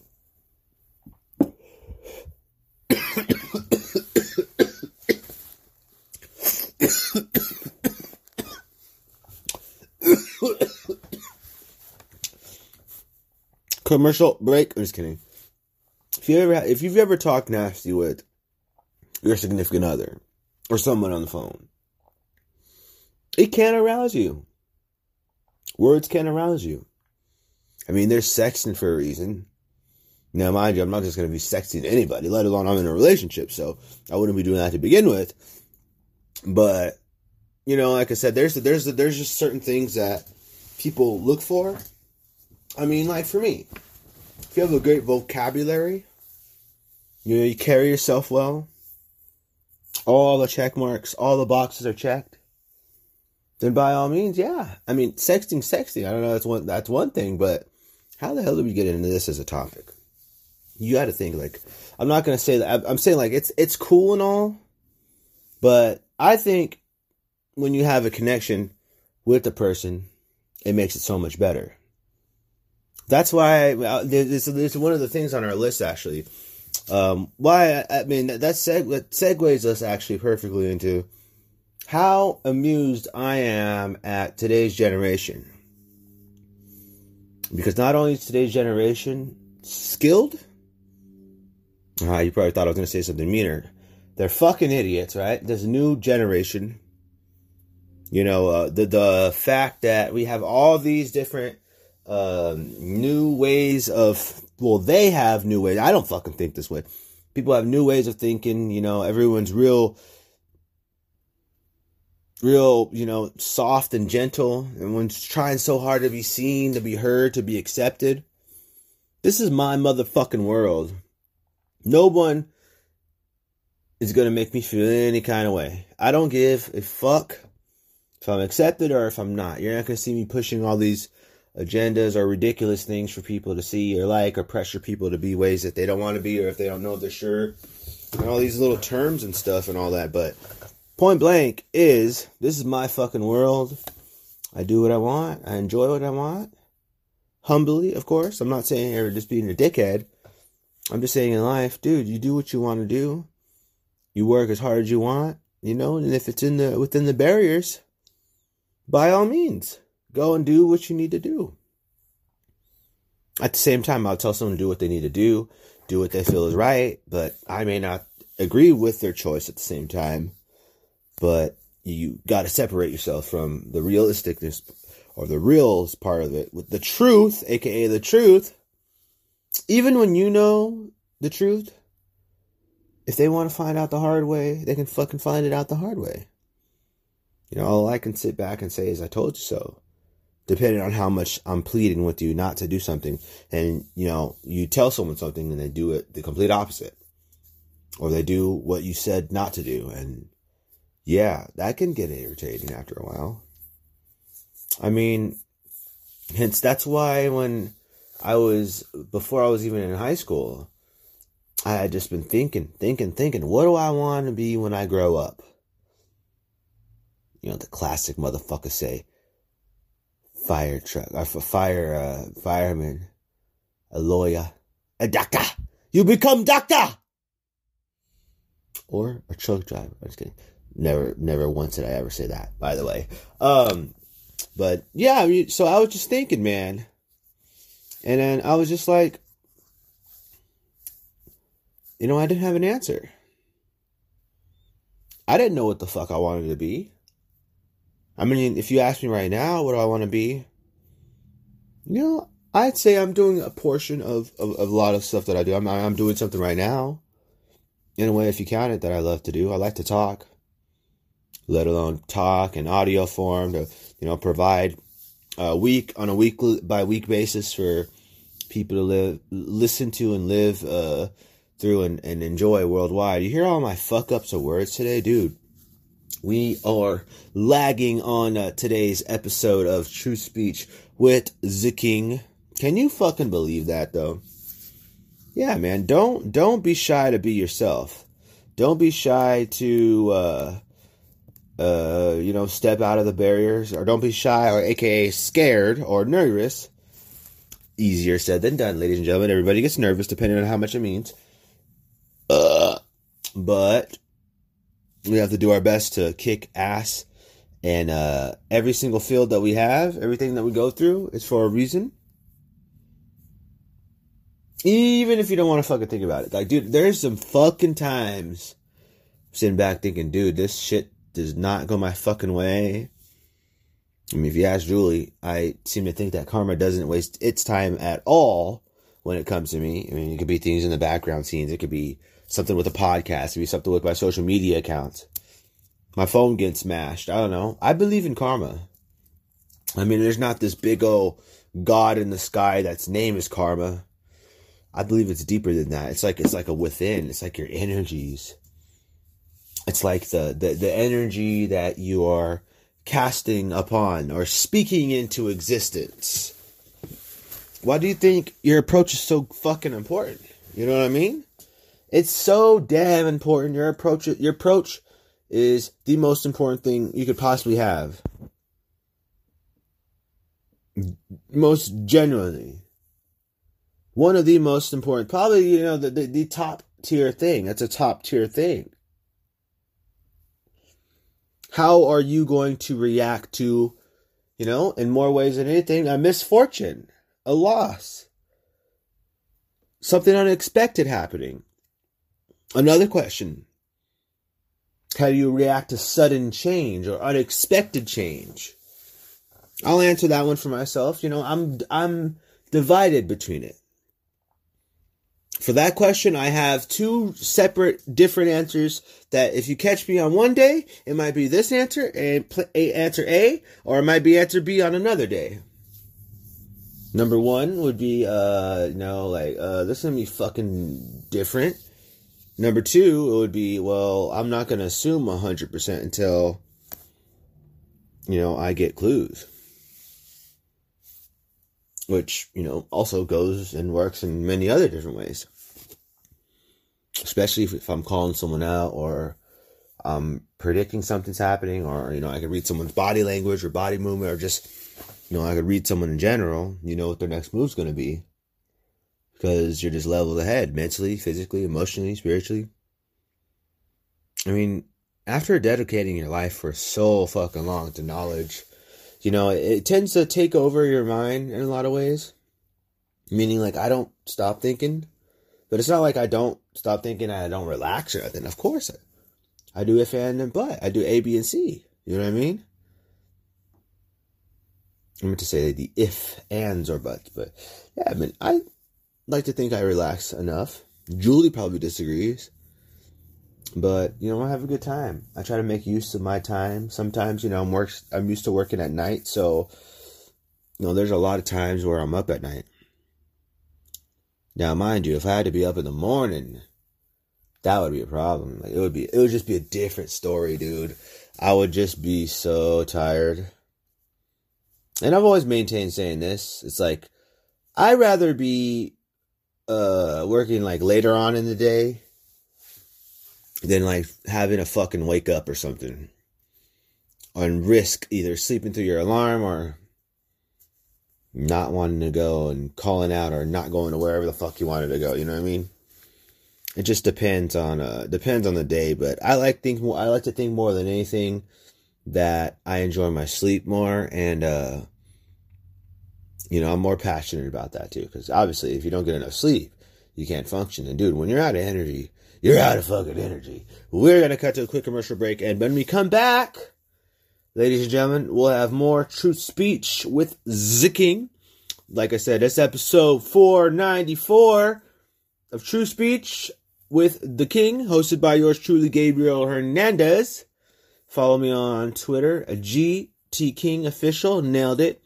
Commercial break. I'm just kidding. If you've ever talked nasty with your significant other or someone on the phone, it can arouse you. Words can arouse you. I mean, they're sexting for a reason. Now, mind you, I'm not just going to be sexting anybody, let alone I'm in a relationship, so I wouldn't be doing that to begin with. But, you know, like I said, there's just certain things that people look for I mean, like for me, if you have a great vocabulary, you carry yourself well, all the check marks, all the boxes are checked, then by all means, yeah. I mean, sexting. I don't know, that's one thing, but how the hell do we get into this as a topic? You got to think, like, I'm not going to say that. I'm saying, like, it's cool and all, but I think when you have a connection with the person, it makes it so much better. That's why there's one of the things on our list, actually. Why, I mean, that segues us actually perfectly into how amused I am at today's generation. Because not only is today's generation skilled, you probably thought I was going to say something meaner. They're fucking idiots, right? This new generation, the fact that we have all these different new ways of, they have new ways. I don't fucking think this way. People have new ways of thinking, everyone's real, soft and gentle. Everyone's trying so hard to be seen, to be heard, to be accepted. This is my motherfucking world. No one is going to make me feel any kind of way. I don't give a fuck if I'm accepted or if I'm not. You're not going to see me pushing all these agendas or ridiculous things for people to see or like, or pressure people to be ways that they don't want to be, or if they don't know they're sure, and all these little terms and stuff and all that. But point blank this is my fucking world. I do what I want. I enjoy what I want. Humbly, of course. I'm not saying you're just being a dickhead. I'm just saying in life, dude, you do what you want to do. You work as hard as you want, and if it's within the barriers, by all means, go and do what you need to do. At the same time, I'll tell someone to do what they need to do what they feel is right, but I may not agree with their choice at the same time. But you got to separate yourself from the realisticness or the real part of it with the truth, aka the truth. Even when you know the truth, if they want to find out the hard way, they can fucking find it out the hard way. All I can sit back and say is I told you so. Depending on how much I'm pleading with you not to do something. And, you tell someone something and they do it the complete opposite. Or they do what you said not to do. And yeah, that can get irritating after a while. I mean, hence that's why when before I was even in high school, I had just been thinking, what do I want to be when I grow up? The classic motherfuckers say, fire truck, or fireman, a lawyer, a doctor. You become doctor! Or a truck driver. I'm just kidding. Never once did I ever say that, by the way. But yeah, so I was just thinking, man. And then I was just like, I didn't have an answer. I didn't know what the fuck I wanted to be. I mean, if you ask me right now, what do I want to be? I'd say I'm doing a portion of a lot of stuff that I do. I'm doing something right now. In a way, if you count it, that I love to do. I like to talk. Let alone talk in audio form to, provide on a week by week basis for people to listen to and live through and enjoy worldwide. You hear all my fuck ups of words today, dude? We are lagging on today's episode of True Speech with the King. Can you fucking believe that, though? Yeah, man. Don't be shy to be yourself. Don't be shy to step out of the barriers, or don't be shy, or aka scared or nervous. Easier said than done, ladies and gentlemen. Everybody gets nervous depending on how much it means. But we have to do our best to kick ass. And every single field that we have, everything that we go through, is for a reason. Even if you don't want to fucking think about it. Like, dude, there's some fucking times I'm sitting back thinking, dude, this shit does not go my fucking way. I mean, if you ask Julie, I seem to think that karma doesn't waste its time at all when it comes to me. I mean, it could be things in the background scenes. It could be something with a podcast. It could be something with my social media accounts. My phone gets smashed. I don't know. I believe in karma. I mean, there's not this big old God in the sky that's name is karma. I believe it's deeper than that. It's like a within. It's like your energies. It's like the energy that you are casting upon or speaking into existence. Why do you think your approach is so fucking important? You know what I mean? It's so damn important. Your approach is the most important thing you could possibly have. Most genuinely. One of the most important, probably, the top tier thing. That's a top tier thing. How are you going to react to, in more ways than anything, a misfortune, a loss, something unexpected happening? Another question. How do you react to sudden change or unexpected change? I'll answer that one for myself. I'm divided between it. For that question, I have two separate, different answers that if you catch me on one day, it might be this answer, answer A, or it might be answer B on another day. Number one would be, this is going to be fucking different. Number two, it would be, well, I'm not going to assume 100% until, I get clues. Which, also goes and works in many other different ways. Especially if I'm calling someone out or I'm predicting something's happening, or, I could read someone's body language or body movement, or just, I could read someone in general, what their next move's going to be. Because you're just leveled ahead, mentally, physically, emotionally, spiritually. I mean, after dedicating your life for so fucking long to knowledge, it tends to take over your mind in a lot of ways. Meaning, I don't stop thinking. But it's not like I don't stop thinking and I don't relax or nothing. Of course, I do if and but. I do A, B, and C. You know what I mean? I meant to say the if, ands, or buts. But, yeah, I like to think I relax enough. Julie probably disagrees. But, I have a good time. I try to make use of my time. Sometimes, I'm used to working at night. So, there's a lot of times where I'm up at night. Now, mind you, if I had to be up in the morning, that would be a problem. It would just be a different story, dude. I would just be so tired. And I've always maintained saying this. It's I'd rather be working later on in the day than having a fucking wake up or something. And risk either sleeping through your alarm or not wanting to go and calling out or not going to wherever the fuck you wanted to go. You know what I mean? It just depends on the day. But I like to think more than anything that I enjoy my sleep more, and I'm more passionate about that too. Because obviously, if you don't get enough sleep, you can't function. And dude, when you're out of energy, you're out of fucking energy. We're gonna cut to a quick commercial break, and when we come back, ladies and gentlemen, we'll have more Truth Speech with the King. Like I said, this episode 494 of Truth Speech with the King, hosted by yours truly, Gabriel Hernandez. Follow me on Twitter, GTKingOfficial, nailed it.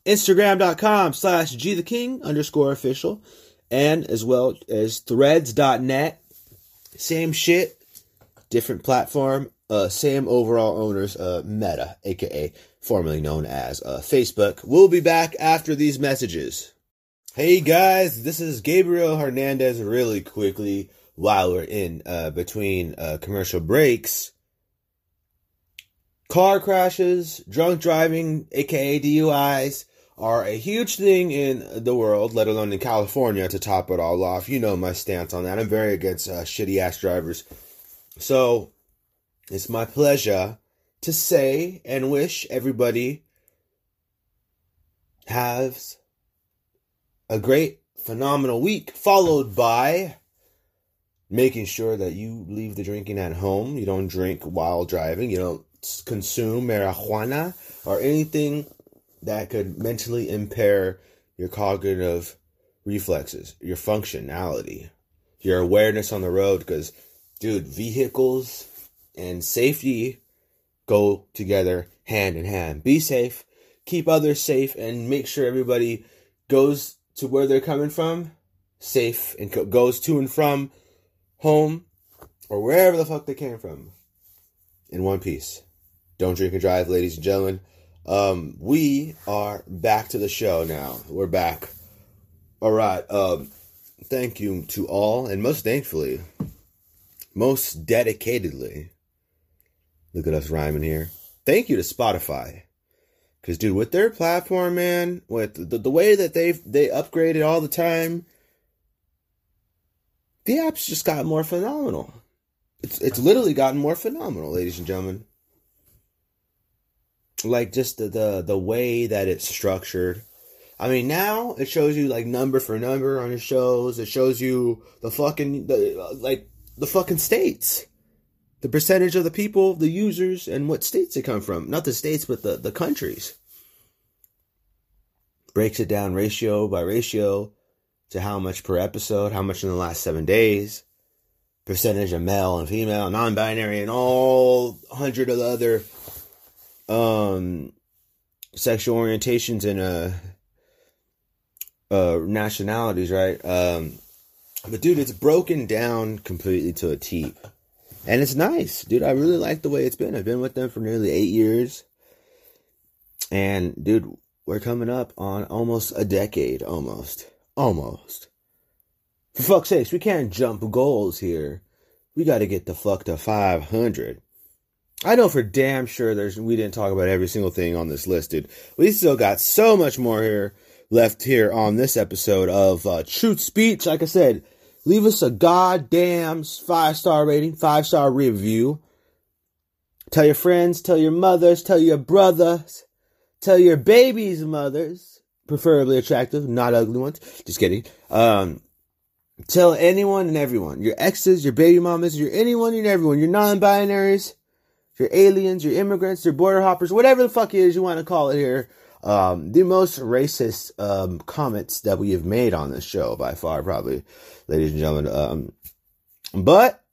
Instagram.com/GTheKing_official. And as well as threads.net. Same shit, different platform. Same overall owners, Meta, aka formerly known as Facebook. We'll be back after these messages. Hey guys, this is Gabriel Hernandez. Really quickly, while we're in between commercial breaks, car crashes, drunk driving, aka DUIs, are a huge thing in the world, let alone in California to top it all off. You know my stance on that. I'm very against shitty ass drivers. So it's my pleasure to say and wish everybody has a great, phenomenal week, followed by making sure that you leave the drinking at home. You don't drink while driving. You don't consume marijuana or anything that could mentally impair your cognitive reflexes, your functionality, your awareness on the road. Because, dude, vehicles and safety go together hand in hand. Be safe. keep others safe, and make sure everybody goes to where they're coming from safe and goes to and from home or wherever the fuck they came from in one piece. Don't drink and drive, ladies and gentlemen. We are back to the show now. We're back. All right. Thank you to all, and most thankfully, most dedicatedly. Look at us rhyming here. Thank you to Spotify. Because, dude, with their platform, man, with the way that they upgrade it all the time, the app's just gotten more phenomenal. It's literally gotten more phenomenal, ladies and gentlemen. Like, just the way that it's structured. I mean, now it shows you, like, number for number on the shows. It shows you the fucking states. The percentage of the people, the users, and what states they come from. Not the states, but the countries. Breaks it down ratio by ratio to how much per episode, how much in the last 7 days. Percentage of male and female, non-binary, and all 100 of the other sexual orientations and nationalities, right? But dude, it's broken down completely to a T. And it's nice, dude. I really like the way it's been. I've been with them for nearly 8 years. And dude, we're coming up on almost a decade, almost. For fuck's sakes, we can't jump goals here. We got to get the fuck to 500. I know for damn sure we didn't talk about every single thing on this list, dude. We still got so much more left here on this episode of Truth Speech. Like I said, leave us a goddamn 5-star rating, 5-star review. Tell your friends, tell your mothers, tell your brothers, tell your babies' mothers, preferably attractive, not ugly ones. Just kidding. Tell anyone and everyone. Your exes, your baby mamas, your anyone and everyone. Your non-binaries, your aliens, your immigrants, your border hoppers, whatever the fuck it is you want to call it here. The most racist comments that we have made on this show by far, probably, ladies and gentlemen. But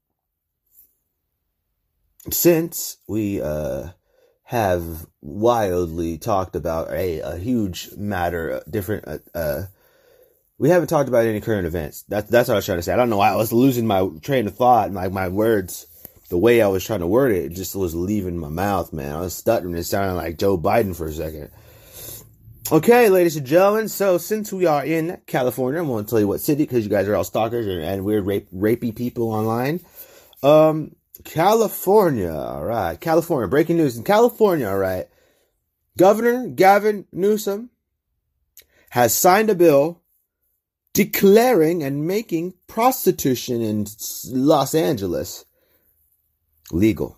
since we have wildly talked about a huge matter, we haven't talked about any current events. That's what I was trying to say. I don't know why I was losing my train of thought and my words. The way I was trying to word it just was leaving my mouth, man. I was stuttering. It sounded like Joe Biden for a second. Okay, ladies and gentlemen. So since we are in California, I won't tell you what city because you guys are all stalkers and weird rapey people online. California, all right. California, breaking news in California, all right. Governor Gavin Newsom has signed a bill declaring and making prostitution in Los Angeles legal.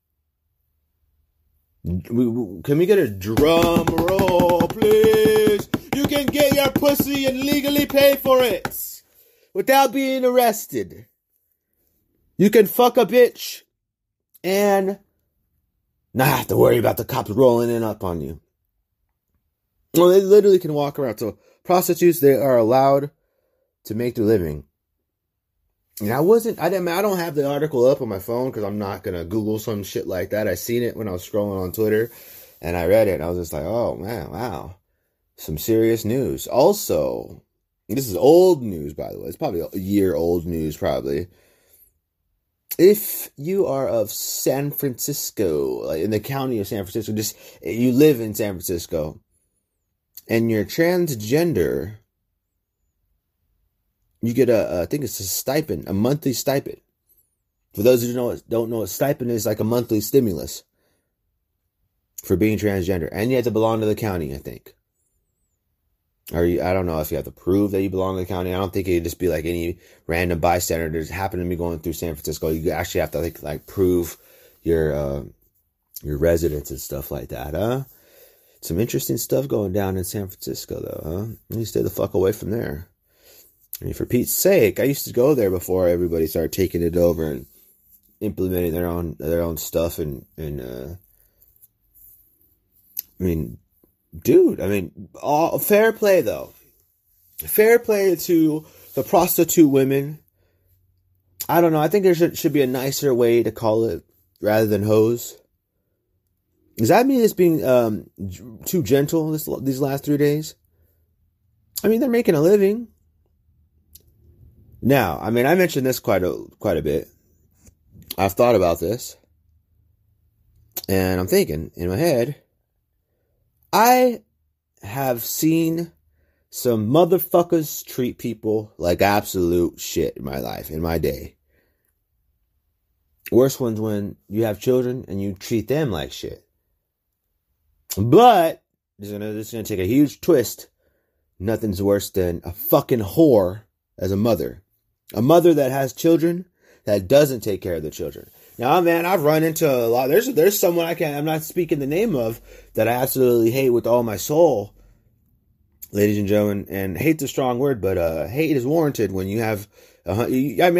Can we get a drum roll, please? You can get your pussy and legally pay for it without being arrested. You can fuck a bitch and not have to worry about the cops rolling in up on you. Well, they literally can walk around. So prostitutes, they are allowed to make their living. And I don't have the article up on my phone because I'm not going to Google some shit like that. I seen it when I was scrolling on Twitter and I read it and I was just like, oh man, wow. Some serious news. Also, this is old news, by the way. It's probably a year old news, probably. If you are of San Francisco, like in the county of San Francisco, you live in San Francisco and you're transgender, you get I think it's a stipend, a monthly stipend. For those who don't know what stipend is, like a monthly stimulus for being transgender. And you have to belong to the county, I think. Or I don't know if you have to prove that you belong to the county. I don't think it'd just be like any random bystander that just happened to be going through San Francisco. You actually have to like prove your residence and stuff like that, huh? Some interesting stuff going down in San Francisco, though, huh? You stay the fuck away from there. I mean, for Pete's sake, I used to go there before everybody started taking it over and implementing their own stuff. And I mean, dude, all fair play though. Fair play to the prostitute women. I don't know. I think there should be a nicer way to call it rather than hoes. Does that mean it's being too gentle these last 3 days? I mean, they're making a living. Now, I mean, I mentioned this quite a bit. I've thought about this. And I'm thinking in my head, I have seen some motherfuckers treat people like absolute shit in my life, in my day. Worst one's when you have children and you treat them like shit. But this is gonna take a huge twist. Nothing's worse than a fucking whore as a mother. A mother that has children that doesn't take care of the children. Now, man, I've run into a lot. There's someone I'm not speaking the name of, that I absolutely hate with all my soul, ladies and gentlemen. And hate's a strong word, but hate is warranted when you have. I have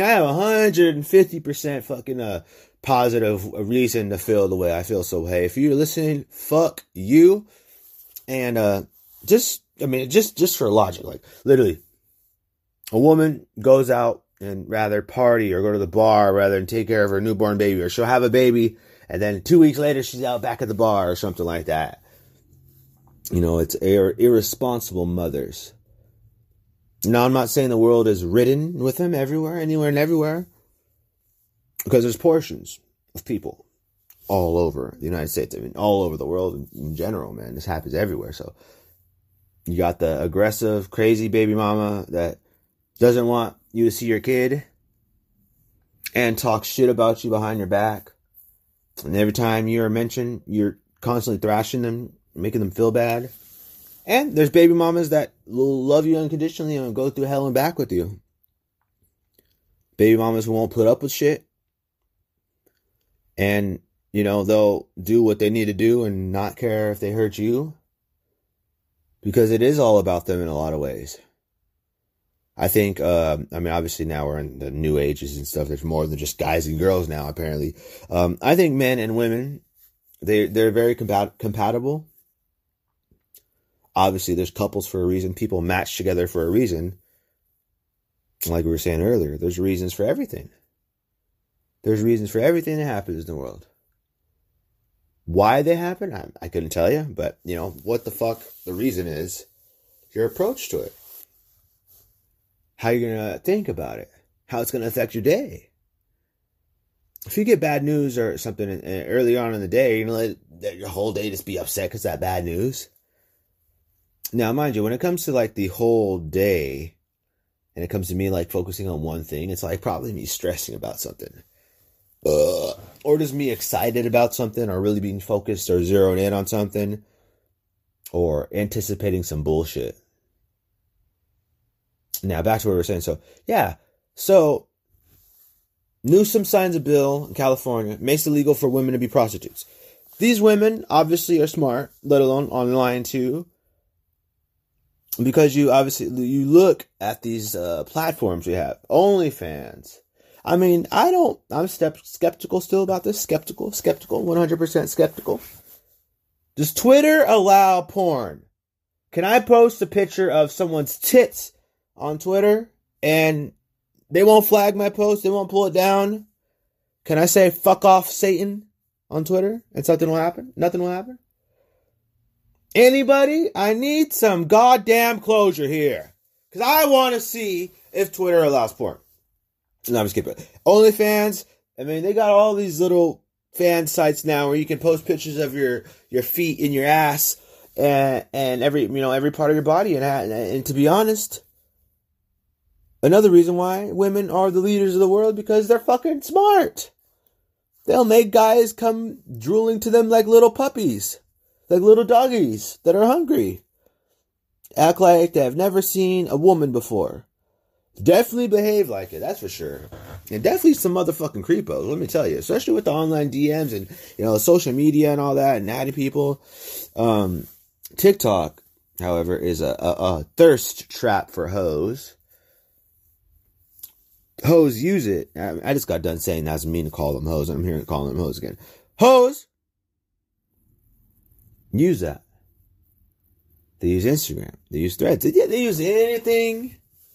150% fucking positive reason to feel the way I feel. So hey, if you're listening, fuck you. And just for logic, like literally, a woman goes out and rather party or go to the bar rather than take care of her newborn baby, or she'll have a baby and then 2 weeks later she's out back at the bar or something like that. You know, it's irresponsible mothers. Now, I'm not saying the world is ridden with them everywhere, anywhere and everywhere, because there's portions of people all over the United States. I mean, all over the world in general, man. This happens everywhere. So you got the aggressive, crazy baby mama that doesn't want you to see your kid and talk shit about you behind your back. And every time you're mentioned, you're constantly thrashing them, making them feel bad. And there's baby mamas that will love you unconditionally and go through hell and back with you. Baby mamas who won't put up with shit. And, you know, they'll do what they need to do and not care if they hurt you. Because it is all about them in a lot of ways. I think, obviously now we're in the new ages and stuff. There's more than just guys and girls now, apparently. I think men and women, they're very compatible. Obviously, there's couples for a reason. People match together for a reason. Like we were saying earlier, there's reasons for everything. There's reasons for everything that happens in the world. Why they happen, I couldn't tell you. But, you know, what the fuck the reason is, your approach to it. How you're going to think about it. How it's going to affect your day. If you get bad news or something early on in the day, you're going to let your whole day just be upset because of that bad news. Now, mind you, when it comes to like the whole day, and it comes to me like focusing on one thing, it's like probably me stressing about something. Or just me excited about something, or really being focused or zeroing in on something, or anticipating some bullshit. Now, back to what we were saying. So Newsom signs a bill in California, makes it legal for women to be prostitutes. These women obviously are smart, let alone online too. Because you look at these platforms we have. OnlyFans. I mean, I'm skeptical still about this. Skeptical, 100% skeptical. Does Twitter allow porn? Can I post a picture of someone's tits on Twitter and they won't flag my post? They won't pull it down? Can I say fuck off Satan on Twitter and something will happen? Nothing will happen? Anybody? I need some goddamn closure here. Because I want to see if Twitter allows porn. No, I'm just kidding. OnlyFans, I mean, they got all these little fan sites now where you can post pictures of your feet and your ass and every part of your body. And to be honest, another reason why women are the leaders of the world, because they're fucking smart. They'll make guys come drooling to them like little puppies. Like little doggies that are hungry. Act like they have never seen a woman before. Definitely behave like it, that's for sure. And definitely some motherfucking creepos, let me tell you. Especially with the online DMs and, you know, social media and all that, and adding people. TikTok, however, is a thirst trap for hoes. Hoes use it. I just got done saying that doesn't mean to call them hoes. I'm hearing calling them hoes again. Hoes use that. They use Instagram. They use Threads. They use anything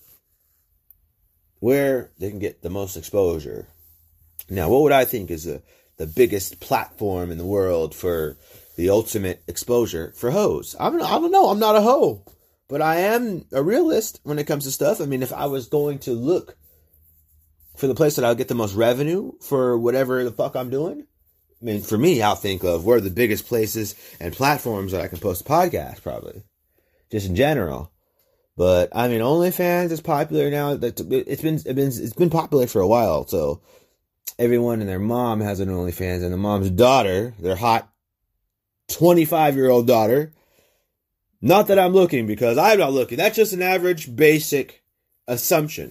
where they can get the most exposure. Now, what would I think is the biggest platform in the world for the ultimate exposure for hoes. I don't know. I'm not a hoe, but I am a realist when it comes to stuff. I mean, if I was going to look for the place that I'll get the most revenue for whatever the fuck I'm doing, I mean, for me, I'll think of where are the biggest places and platforms that I can post a podcast, probably, just in general. But I mean, OnlyFans is popular now. It's been popular for a while. So everyone and their mom has an OnlyFans, and the mom's daughter, their hot 25-year-old daughter. Not that I'm looking, because I'm not looking. That's just an average, basic assumption.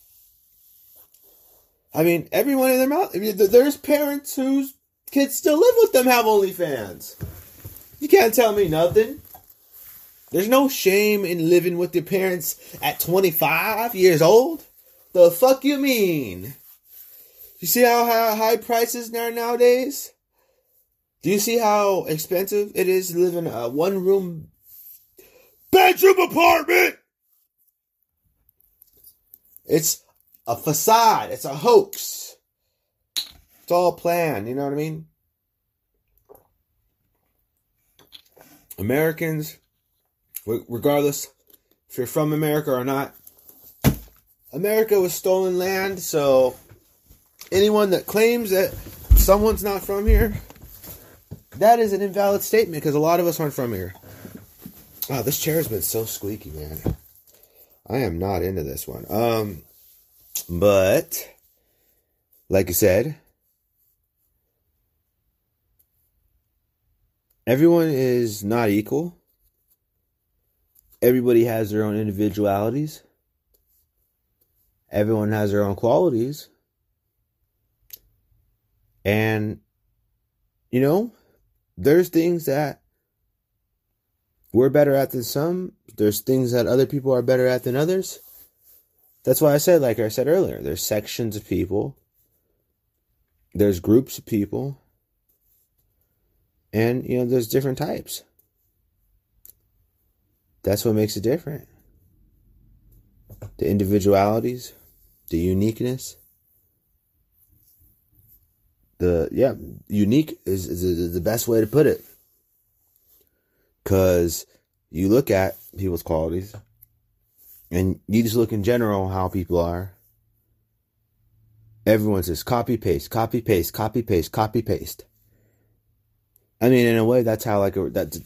I mean, everyone in their mouth. I mean, there's parents whose kids still live with them have OnlyFans. You can't tell me nothing. There's no shame in living with your parents at 25 years old. The fuck you mean? You see how high prices are nowadays? Do you see how expensive it is to live in a one-room bedroom apartment? It's a facade. It's a hoax. It's all planned. You know what I mean? Americans, regardless if you're from America or not, America was stolen land, so anyone that claims that someone's not from here, that is an invalid statement, because a lot of us aren't from here. Wow, this chair has been so squeaky, man. I am not into this one. But, like I said, everyone is not equal. Everybody has their own individualities. Everyone has their own qualities. And, you know, there's things that we're better at than some. There's things that other people are better at than others. That's why I said, like I said earlier, there's sections of people. There's groups of people. And, you know, there's different types. That's what makes it different. The individualities, the uniqueness. Unique is the best way to put it. Because you look at people's qualities, and you just look in general how people are. Everyone says copy, paste, copy, paste, copy, paste, copy, paste. I mean, in a way, that's how, like, to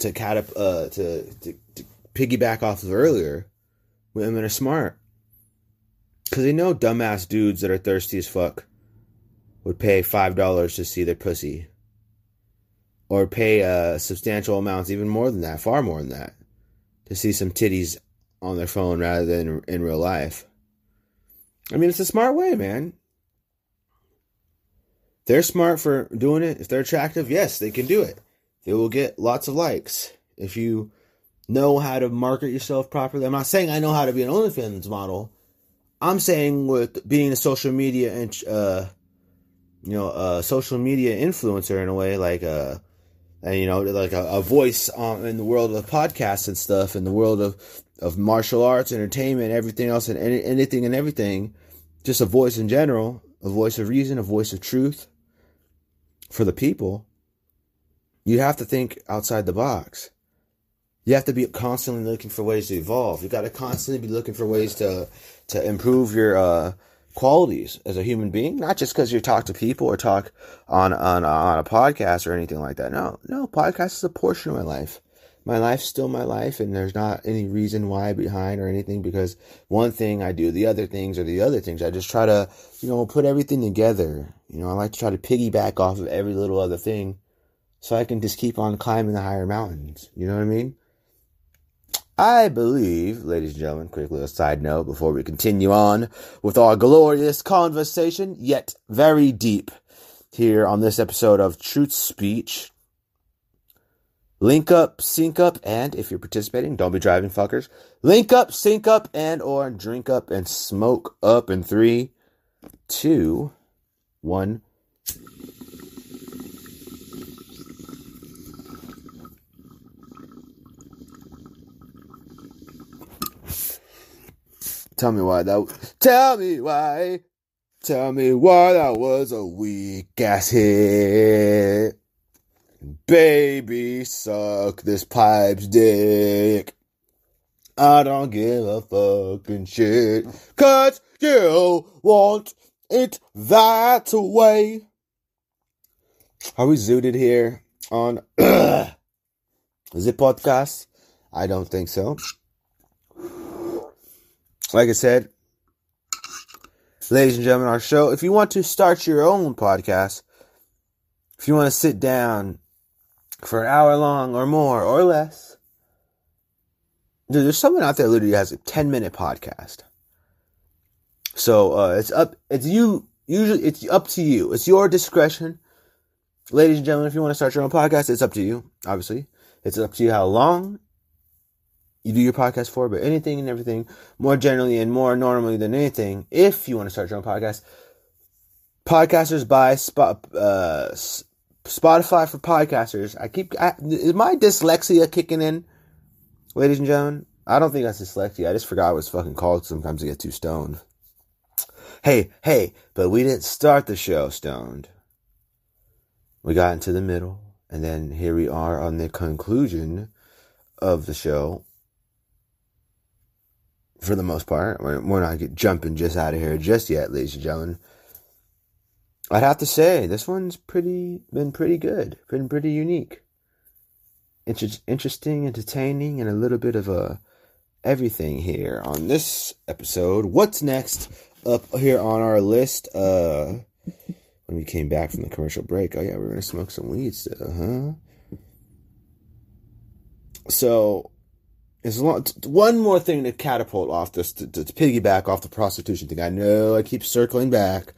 piggyback off of earlier, women are smart. Because they know dumbass dudes that are thirsty as fuck would pay $5 to see their pussy. Or pay substantial amounts, even more than that, far more than that, to see some titties on their phone rather than in real life. I mean, it's a smart way, man. They're smart for doing it. If they're attractive, yes, they can do it. They will get lots of likes. If you know how to market yourself properly. I'm not saying I know how to be an OnlyFans model. I'm saying with being a social media and social media influencer in a way, like a voice in the world of podcasts and stuff, in the world of martial arts, entertainment, everything else, and anything and everything. Just a voice in general, a voice of reason, a voice of truth for the people. You have to think outside the box. You have to be constantly looking for ways to evolve. You got to constantly be looking for ways to improve your qualities as a human being. Not just because you talk to people or talk on a podcast or anything like that. No, podcast is a portion of my life. My life's still my life, and there's not any reason why behind or anything, because one thing I do, the other things are the other things. I just try to, put everything together. I like to try to piggyback off of every little other thing so I can just keep on climbing the higher mountains. You know what I mean? I believe, ladies and gentlemen, quick little side note before we continue on with our glorious conversation, yet very deep, here on this episode of Truth Speech. Link up, sync up, and if you're participating, don't be driving, fuckers. Link up, sync up, and or drink up and smoke up in 3, 2, 1. Tell me why that was a weak ass hit. Baby, suck this pipe's dick. I don't give a fucking shit, 'cause you want it that way. Are we zooted here on the podcast? I don't think so. Like I said, ladies and gentlemen, our show, if you want to start your own podcast, if you want to sit down for an hour long or more or less, dude, there's someone out there literally has a 10-minute podcast. So it's up to you. It's your discretion. Ladies and gentlemen, if you want to start your own podcast, it's up to you, obviously. It's up to you how long you do your podcast for, but anything and everything, more generally and more normally than anything, if you want to start your own podcast, Podcasters by Spotify for Podcasters. Is my dyslexia kicking in, ladies and gentlemen? I don't think that's dyslexia. I just forgot what it's fucking called. Sometimes I get too stoned. Hey, but we didn't start the show stoned. We got into the middle, and then here we are on the conclusion of the show. For the most part, we're not jumping just out of here just yet, ladies and gentlemen. I'd have to say this one's been pretty good, been pretty unique, interesting, entertaining, and a little bit of everything here on this episode. What's next up here on our list? When we came back from the commercial break, oh yeah, we're gonna smoke some weed still, huh? So. There's one more thing to catapult off this, to piggyback off the prostitution thing. I know I keep circling back.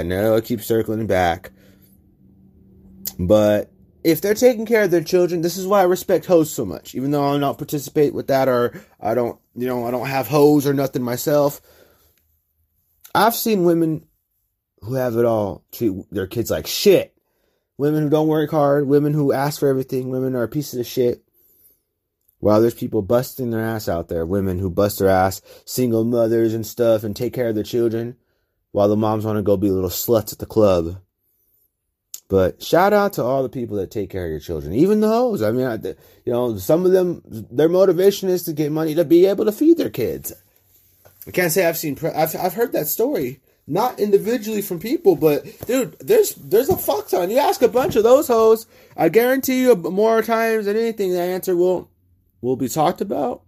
But if they're taking care of their children, this is why I respect hoes so much. Even though I don't participate with that, or I don't have hoes or nothing myself. I've seen women who have it all treat their kids like shit. Women who don't work hard. Women who ask for everything. Women are pieces of shit. While there's people busting their ass out there, women who bust their ass, single mothers and stuff, and take care of their children, while the moms want to go be little sluts at the club. But shout out to all the people that take care of your children, even the hoes. I mean, some of them, their motivation is to get money to be able to feed their kids. I can't say I've heard that story, not individually from people, but dude, there's a fuck ton. You ask a bunch of those hoes, I guarantee you more times than anything, the answer will be talked about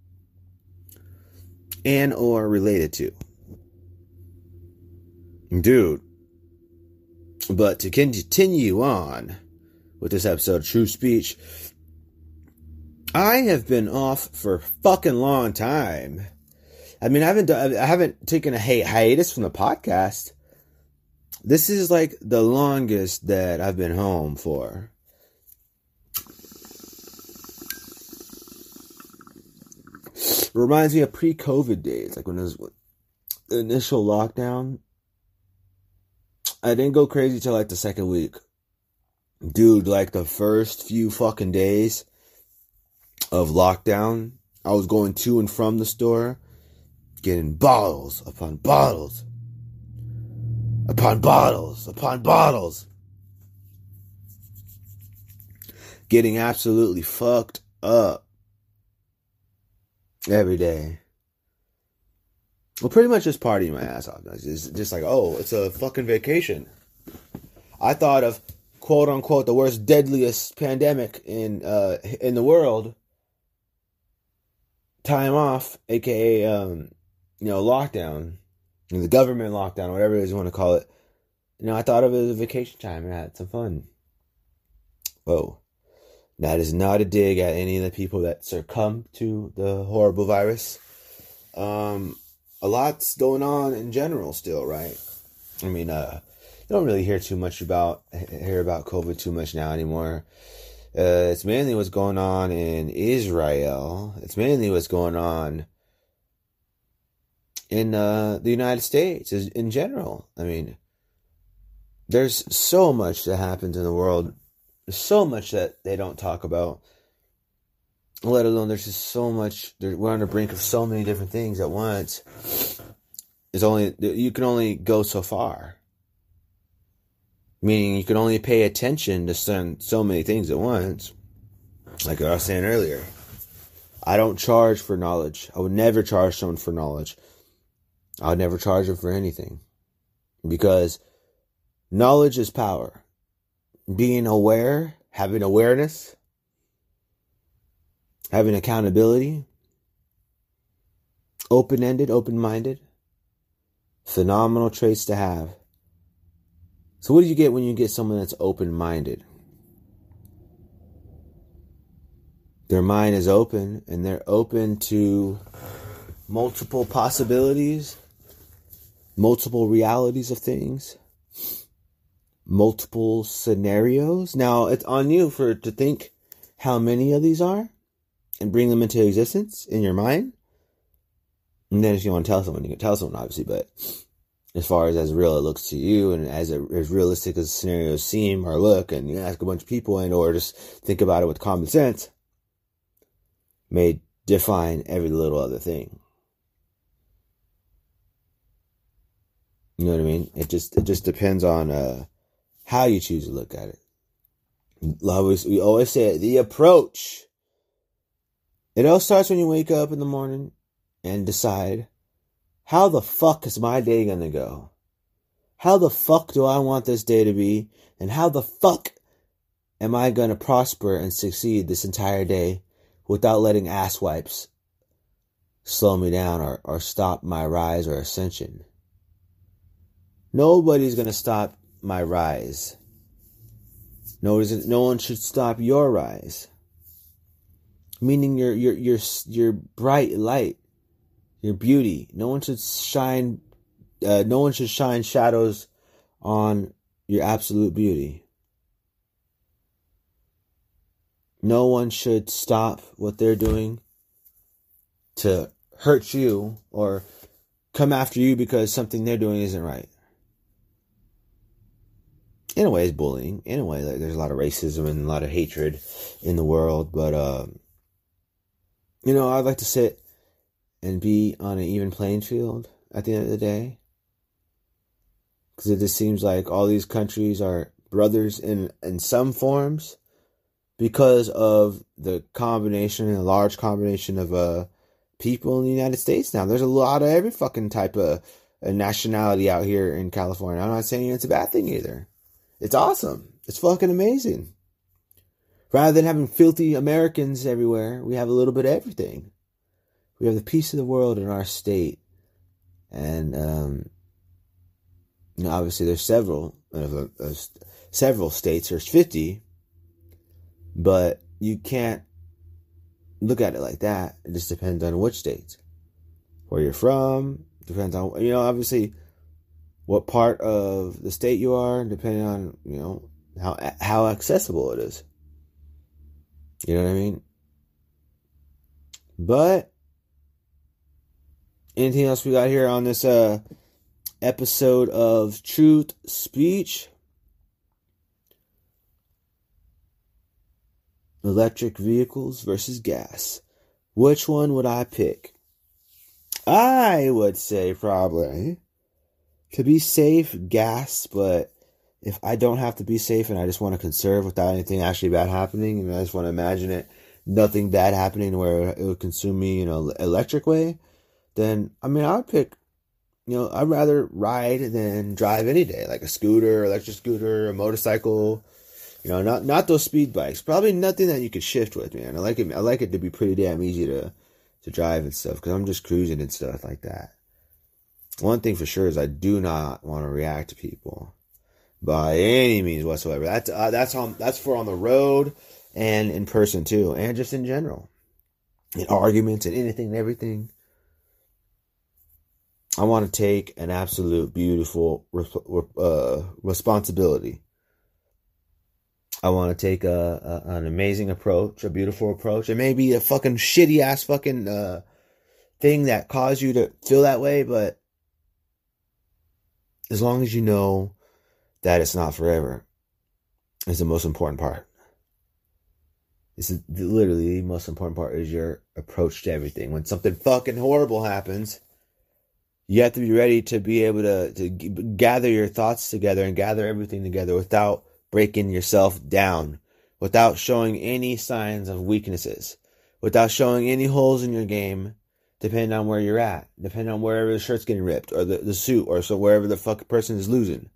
and or related to. Dude. But to continue on with this episode of True Speech, I have been off for a fucking long time. I mean, I haven't taken a hiatus from the podcast. This is like the longest that I've been home for. Reminds me of pre-COVID days, like when it was the initial lockdown. I didn't go crazy till like the second week. Dude, like the first few fucking days of lockdown, I was going to and from the store, getting bottles upon bottles, upon bottles, upon bottles. Getting absolutely fucked up. Every day. Well, pretty much just partying my ass off. It's just like, oh, it's a fucking vacation. I thought of, quote unquote, the worst, deadliest pandemic in the world. Time off, aka, lockdown. The government lockdown, whatever it is you want to call it. I thought of it as a vacation time and I had some fun. Whoa. That is not a dig at any of the people that succumb to the horrible virus. A lot's going on in general still, right? I mean, you don't really hear about COVID too much now anymore. It's mainly what's going on in Israel. It's mainly what's going on in the United States in general. I mean, there's so much that happens in the world. There's so much that they don't talk about. Let alone there's just so much. We're on the brink of so many different things at once. You can only go so far. Meaning you can only pay attention to so many things at once. Like I was saying earlier. I don't charge for knowledge. I would never charge someone for knowledge. I would never charge them for anything. Because knowledge is power. Being aware, having awareness, having accountability, open-ended, open-minded, phenomenal traits to have. So what do you get when you get someone that's open-minded? Their mind is open, and they're open to multiple possibilities, multiple realities of things, multiple scenarios. Now, it's on you to think how many of these are and bring them into existence in your mind. And then if you want to tell someone, you can tell someone, obviously, but as far as real it looks to you and as realistic as scenarios seem or look, and you ask a bunch of people and or just think about it with common sense, may define every little other thing. You know what I mean? It just depends on how you choose to look at it. We always say it, the approach. It all starts when you wake up in the morning and decide, how the fuck is my day gonna go? How the fuck do I want this day to be? And how the fuck am I gonna prosper and succeed this entire day without letting ass wipes slow me down or stop my rise or ascension? Nobody's going to stop my rise. No one should stop your rise. Meaning your bright light, your beauty. No one should shine shadows on your absolute beauty. No one should stop what they're doing to hurt you or come after you because something they're doing isn't right. In a way, it's bullying. In a way, like, there's a lot of racism and a lot of hatred in the world. But, I'd like to sit and be on an even playing field at the end of the day. Because it just seems like all these countries are brothers in some forms, because of the large combination of people in the United States now. There's a lot of every fucking type of nationality out here in California. I'm not saying it's a bad thing either. It's awesome. It's fucking amazing. Rather than having filthy Americans everywhere, we have a little bit of everything. We have the piece of the world in our state. And, obviously there's several states. There's 50. But you can't look at it like that. It just depends on which states. Where you're from. Depends on, obviously what part of the state you are. Depending on, how accessible it is. You know what I mean? But anything else we got here on this episode of Truth Speech? Electric vehicles versus gas. Which one would I pick? I would say probably to be safe, gas, but if I don't have to be safe and I just want to conserve without anything actually bad happening, and I just want to imagine it, nothing bad happening where it would consume me, electric way, then, I would pick, I'd rather ride than drive any day, like a scooter, electric scooter, a motorcycle. Not those speed bikes. Probably nothing that you could shift with, man. I like it to be pretty damn easy to drive and stuff, because I'm just cruising and stuff like that. One thing for sure is I do not want to react to people by any means whatsoever. That's for on the road and in person too, and just in general, in arguments and anything and everything. I want to take an absolute beautiful responsibility. I want to take an amazing approach, a beautiful approach. It may be a fucking shitty ass fucking thing that caused you to feel that way, but as long as you know that it's not forever, is the most important part. This is literally the most important part, is your approach to everything. When something fucking horrible happens, You have to be ready to be able to gather your thoughts together and gather everything together without breaking yourself down, without showing any signs of weaknesses, without showing any holes in your game, depending on where you're at, depending on wherever the shirt's getting ripped, or the suit, or so wherever the fuck person is losing.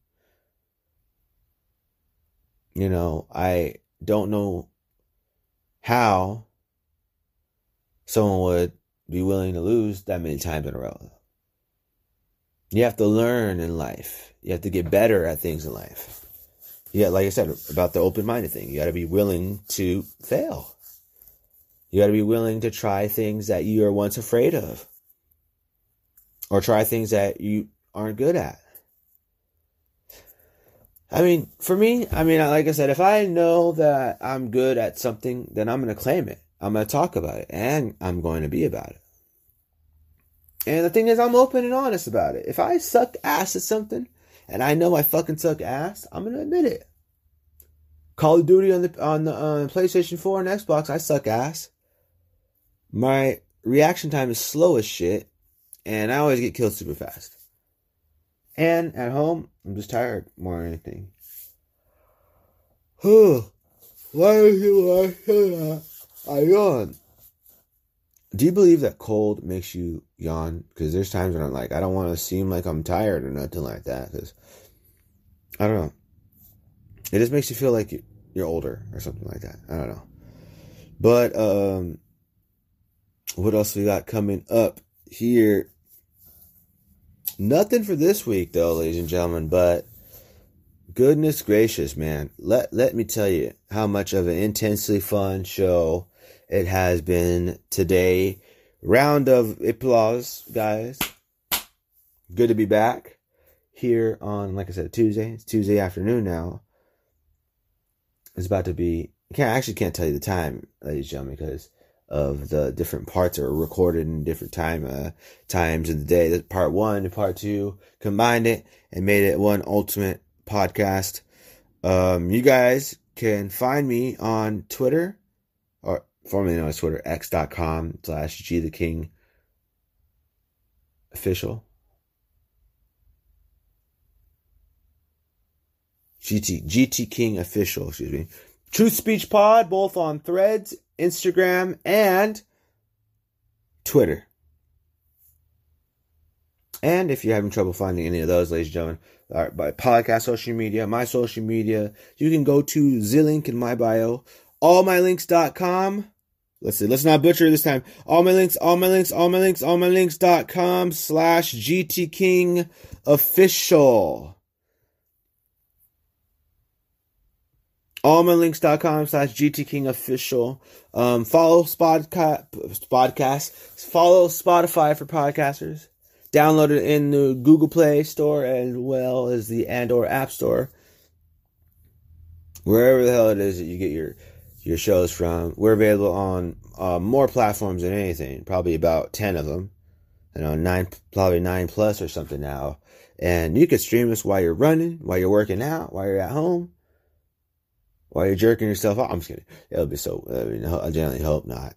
You know, I don't know how someone would be willing to lose that many times in a row. You have to learn in life. You have to get better at things in life. Yeah, like I said, about the open-minded thing. You got to be willing to fail. You got to be willing to try things that you were once afraid of. Or try things that you aren't good at. I mean, for me, like I said, if I know that I'm good at something, then I'm going to claim it. I'm going to talk about it. And I'm going to be about it. And the thing is, I'm open and honest about it. If I suck ass at something, and I know I fucking suck ass, I'm going to admit it. Call of Duty on the PlayStation 4 and Xbox, I suck ass. My reaction time is slow as shit. And I always get killed super fast. And at home, I'm just tired more than anything. Why do you say that? I yawn. Do you believe that cold makes you yawn? Because there's times when I'm like, I don't want to seem like I'm tired or nothing like that. Because, I don't know. It just makes you feel like you're older or something like that. I don't know. But, what else we got coming up here? Nothing for this week, though, ladies and gentlemen, but goodness gracious, man. Let me tell you how much of an intensely fun show it has been today. Round of applause, guys. Good to be back here on, like I said, Tuesday. It's Tuesday afternoon now. It's about to be... I can't tell you the time, ladies and gentlemen, because of the different parts that are recorded in different times of the day. Part 1 and part 2 combined it and made it one ultimate podcast. You guys can find me on Twitter, or formerly known as Twitter, x.com/GTheKingOfficial. GT King Official, excuse me. Truth Speech Pod, both on Threads, Instagram, and Twitter. And if you're having trouble finding any of those, ladies and gentlemen, by podcast social media, my social media, you can go to the link in my bio, allmylinks.com. Let's not butcher this time. allmylinks.com/GTKingOfficial. allmylinks.com/GTKingOfficial. Follow follow Spotify for podcasters. Download it in the Google Play Store as well as the Android App Store. Wherever the hell it is that you get your shows from. We're available on more platforms than anything. Probably about 10 of them. Probably 9 plus or something now. And you can stream us while you're running, while you're working out, while you're at home, while you're jerking yourself off. I'm just kidding. It'll be so... I generally hope not.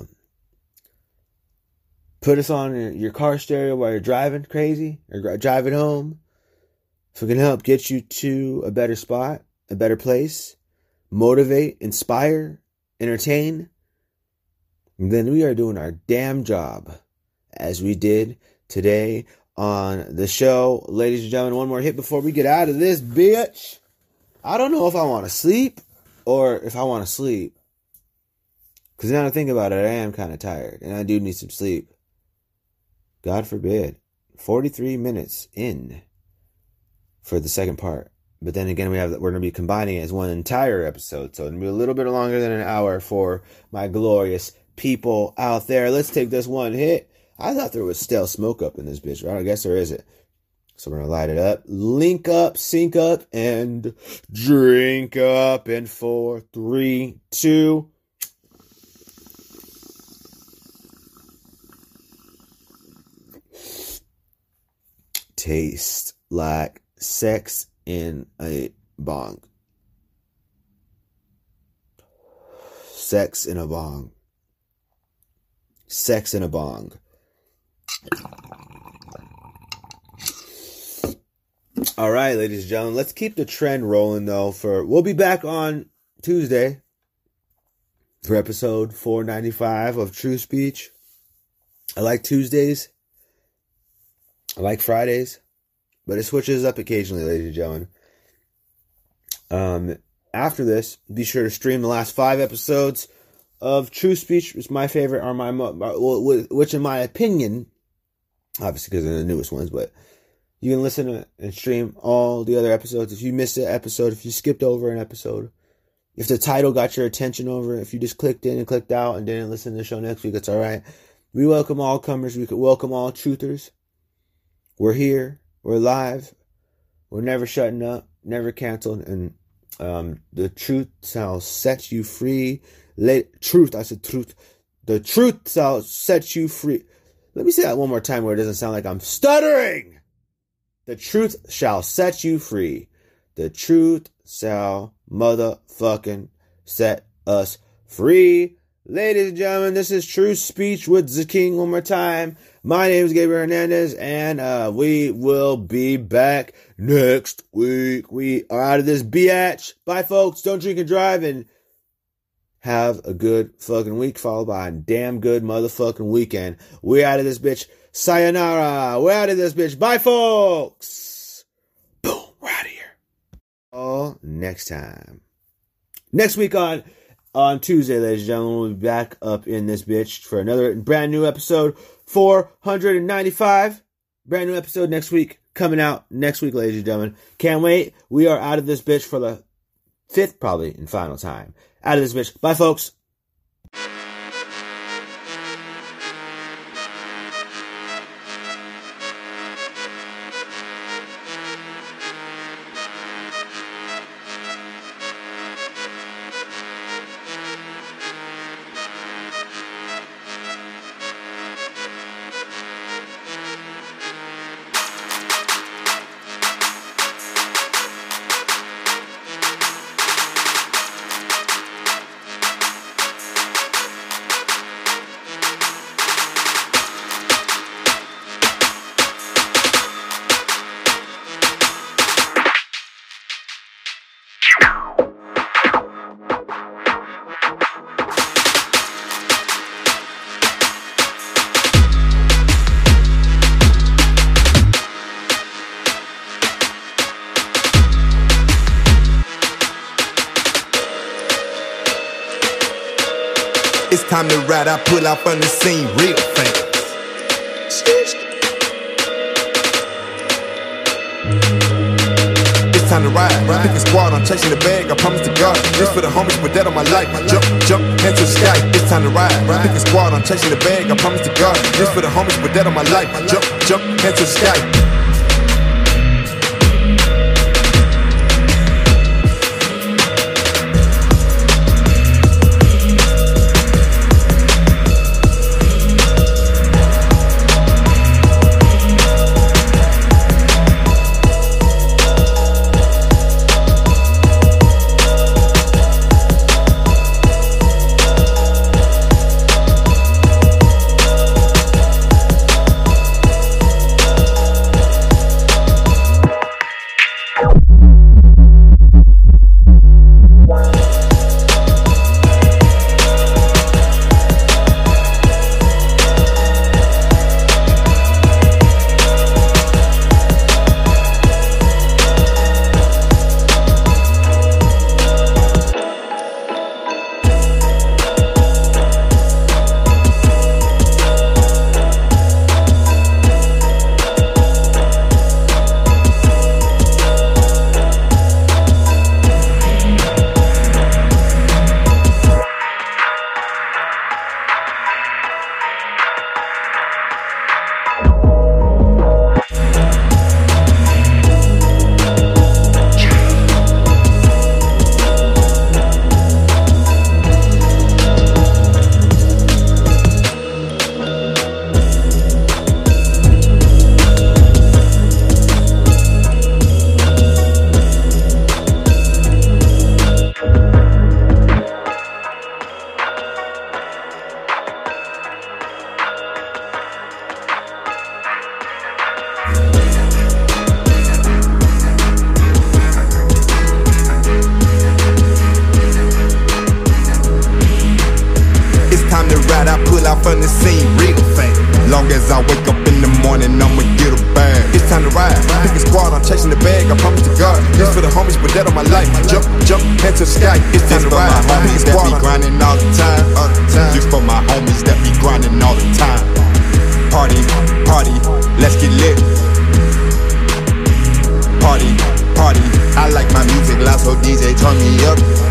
Put us on your car stereo while you're driving crazy or driving home. If we can help get you to a better spot, a better place, motivate, inspire, entertain, then we are doing our damn job as we did today on the show. Ladies and gentlemen, one more hit before we get out of this bitch. I don't know if I want to sleep or if I want to sleep. Because now that I think about it, I am kind of tired and I do need some sleep. God forbid. 43 minutes in for the second part. But then again, we're going to be combining it as one entire episode. So it'll be a little bit longer than an hour for my glorious people out there. Let's take this one hit. I thought there was stale smoke up in this bitch. Right? I guess there isn't. So we're going to light it up. Link up, sync up, and drink up in 4, 3, 2. Taste like sex in a bong. Sex in a bong. Sex in a bong. All right, ladies and gentlemen, let's keep the trend rolling though. We'll be back on Tuesday for episode 495 of True Speech. I like Tuesdays. I like Fridays, but it switches up occasionally, ladies and gentlemen. After this, be sure to stream the last 5 episodes of True Speech, which is my favorite, which in my opinion, obviously because they're the newest ones, but you can listen to and stream all the other episodes. If you missed an episode, if you skipped over an episode, if the title got your attention over, if you just clicked in and clicked out and didn't listen to the show next week, it's all right. We welcome all comers. We could welcome all truthers. We're here. We're live. We're never shutting up, never canceled, and the truth shall set you free. The truth shall set you free. Let me say that one more time where it doesn't sound like I'm stuttering. The truth shall set you free. The truth shall motherfucking set us free. Ladies and gentlemen, this is True Speech with the King one more time. My name is Gabriel Hernandez, and we will be back next week. We are out of this biatch. Bye, folks. Don't drink and drive, and have a good fucking week, followed by a damn good motherfucking weekend. We're out of this bitch. Sayonara. We're out of this bitch. Bye, folks. Boom. We're out of here. All next time. Next week on Tuesday, ladies and gentlemen, we'll be back up in this bitch for another brand new episode, 495. Brand new episode next week, coming out next week, ladies and gentlemen. Can't wait. We are out of this bitch for the 5th, probably, and final time. Out of this bitch. Bye, folks. It's time to ride, I pull up on the scene real fast. It's time to ride, pick a squad, I'm chasing the bag, I promise to God. This for the homies, put that on my life. Jump, head to the sky. It's time to ride, pick a squad, I'm chasing the bag, I promise to God. This for the homies, put that on my life. Jump, head to the sky. jump into the sky. It's time to ride. For my homies that be grinding all the time. This for my homies that be grinding all the time. Party, party, let's get lit. Party, party, I like my music loud, so DJ turn me up.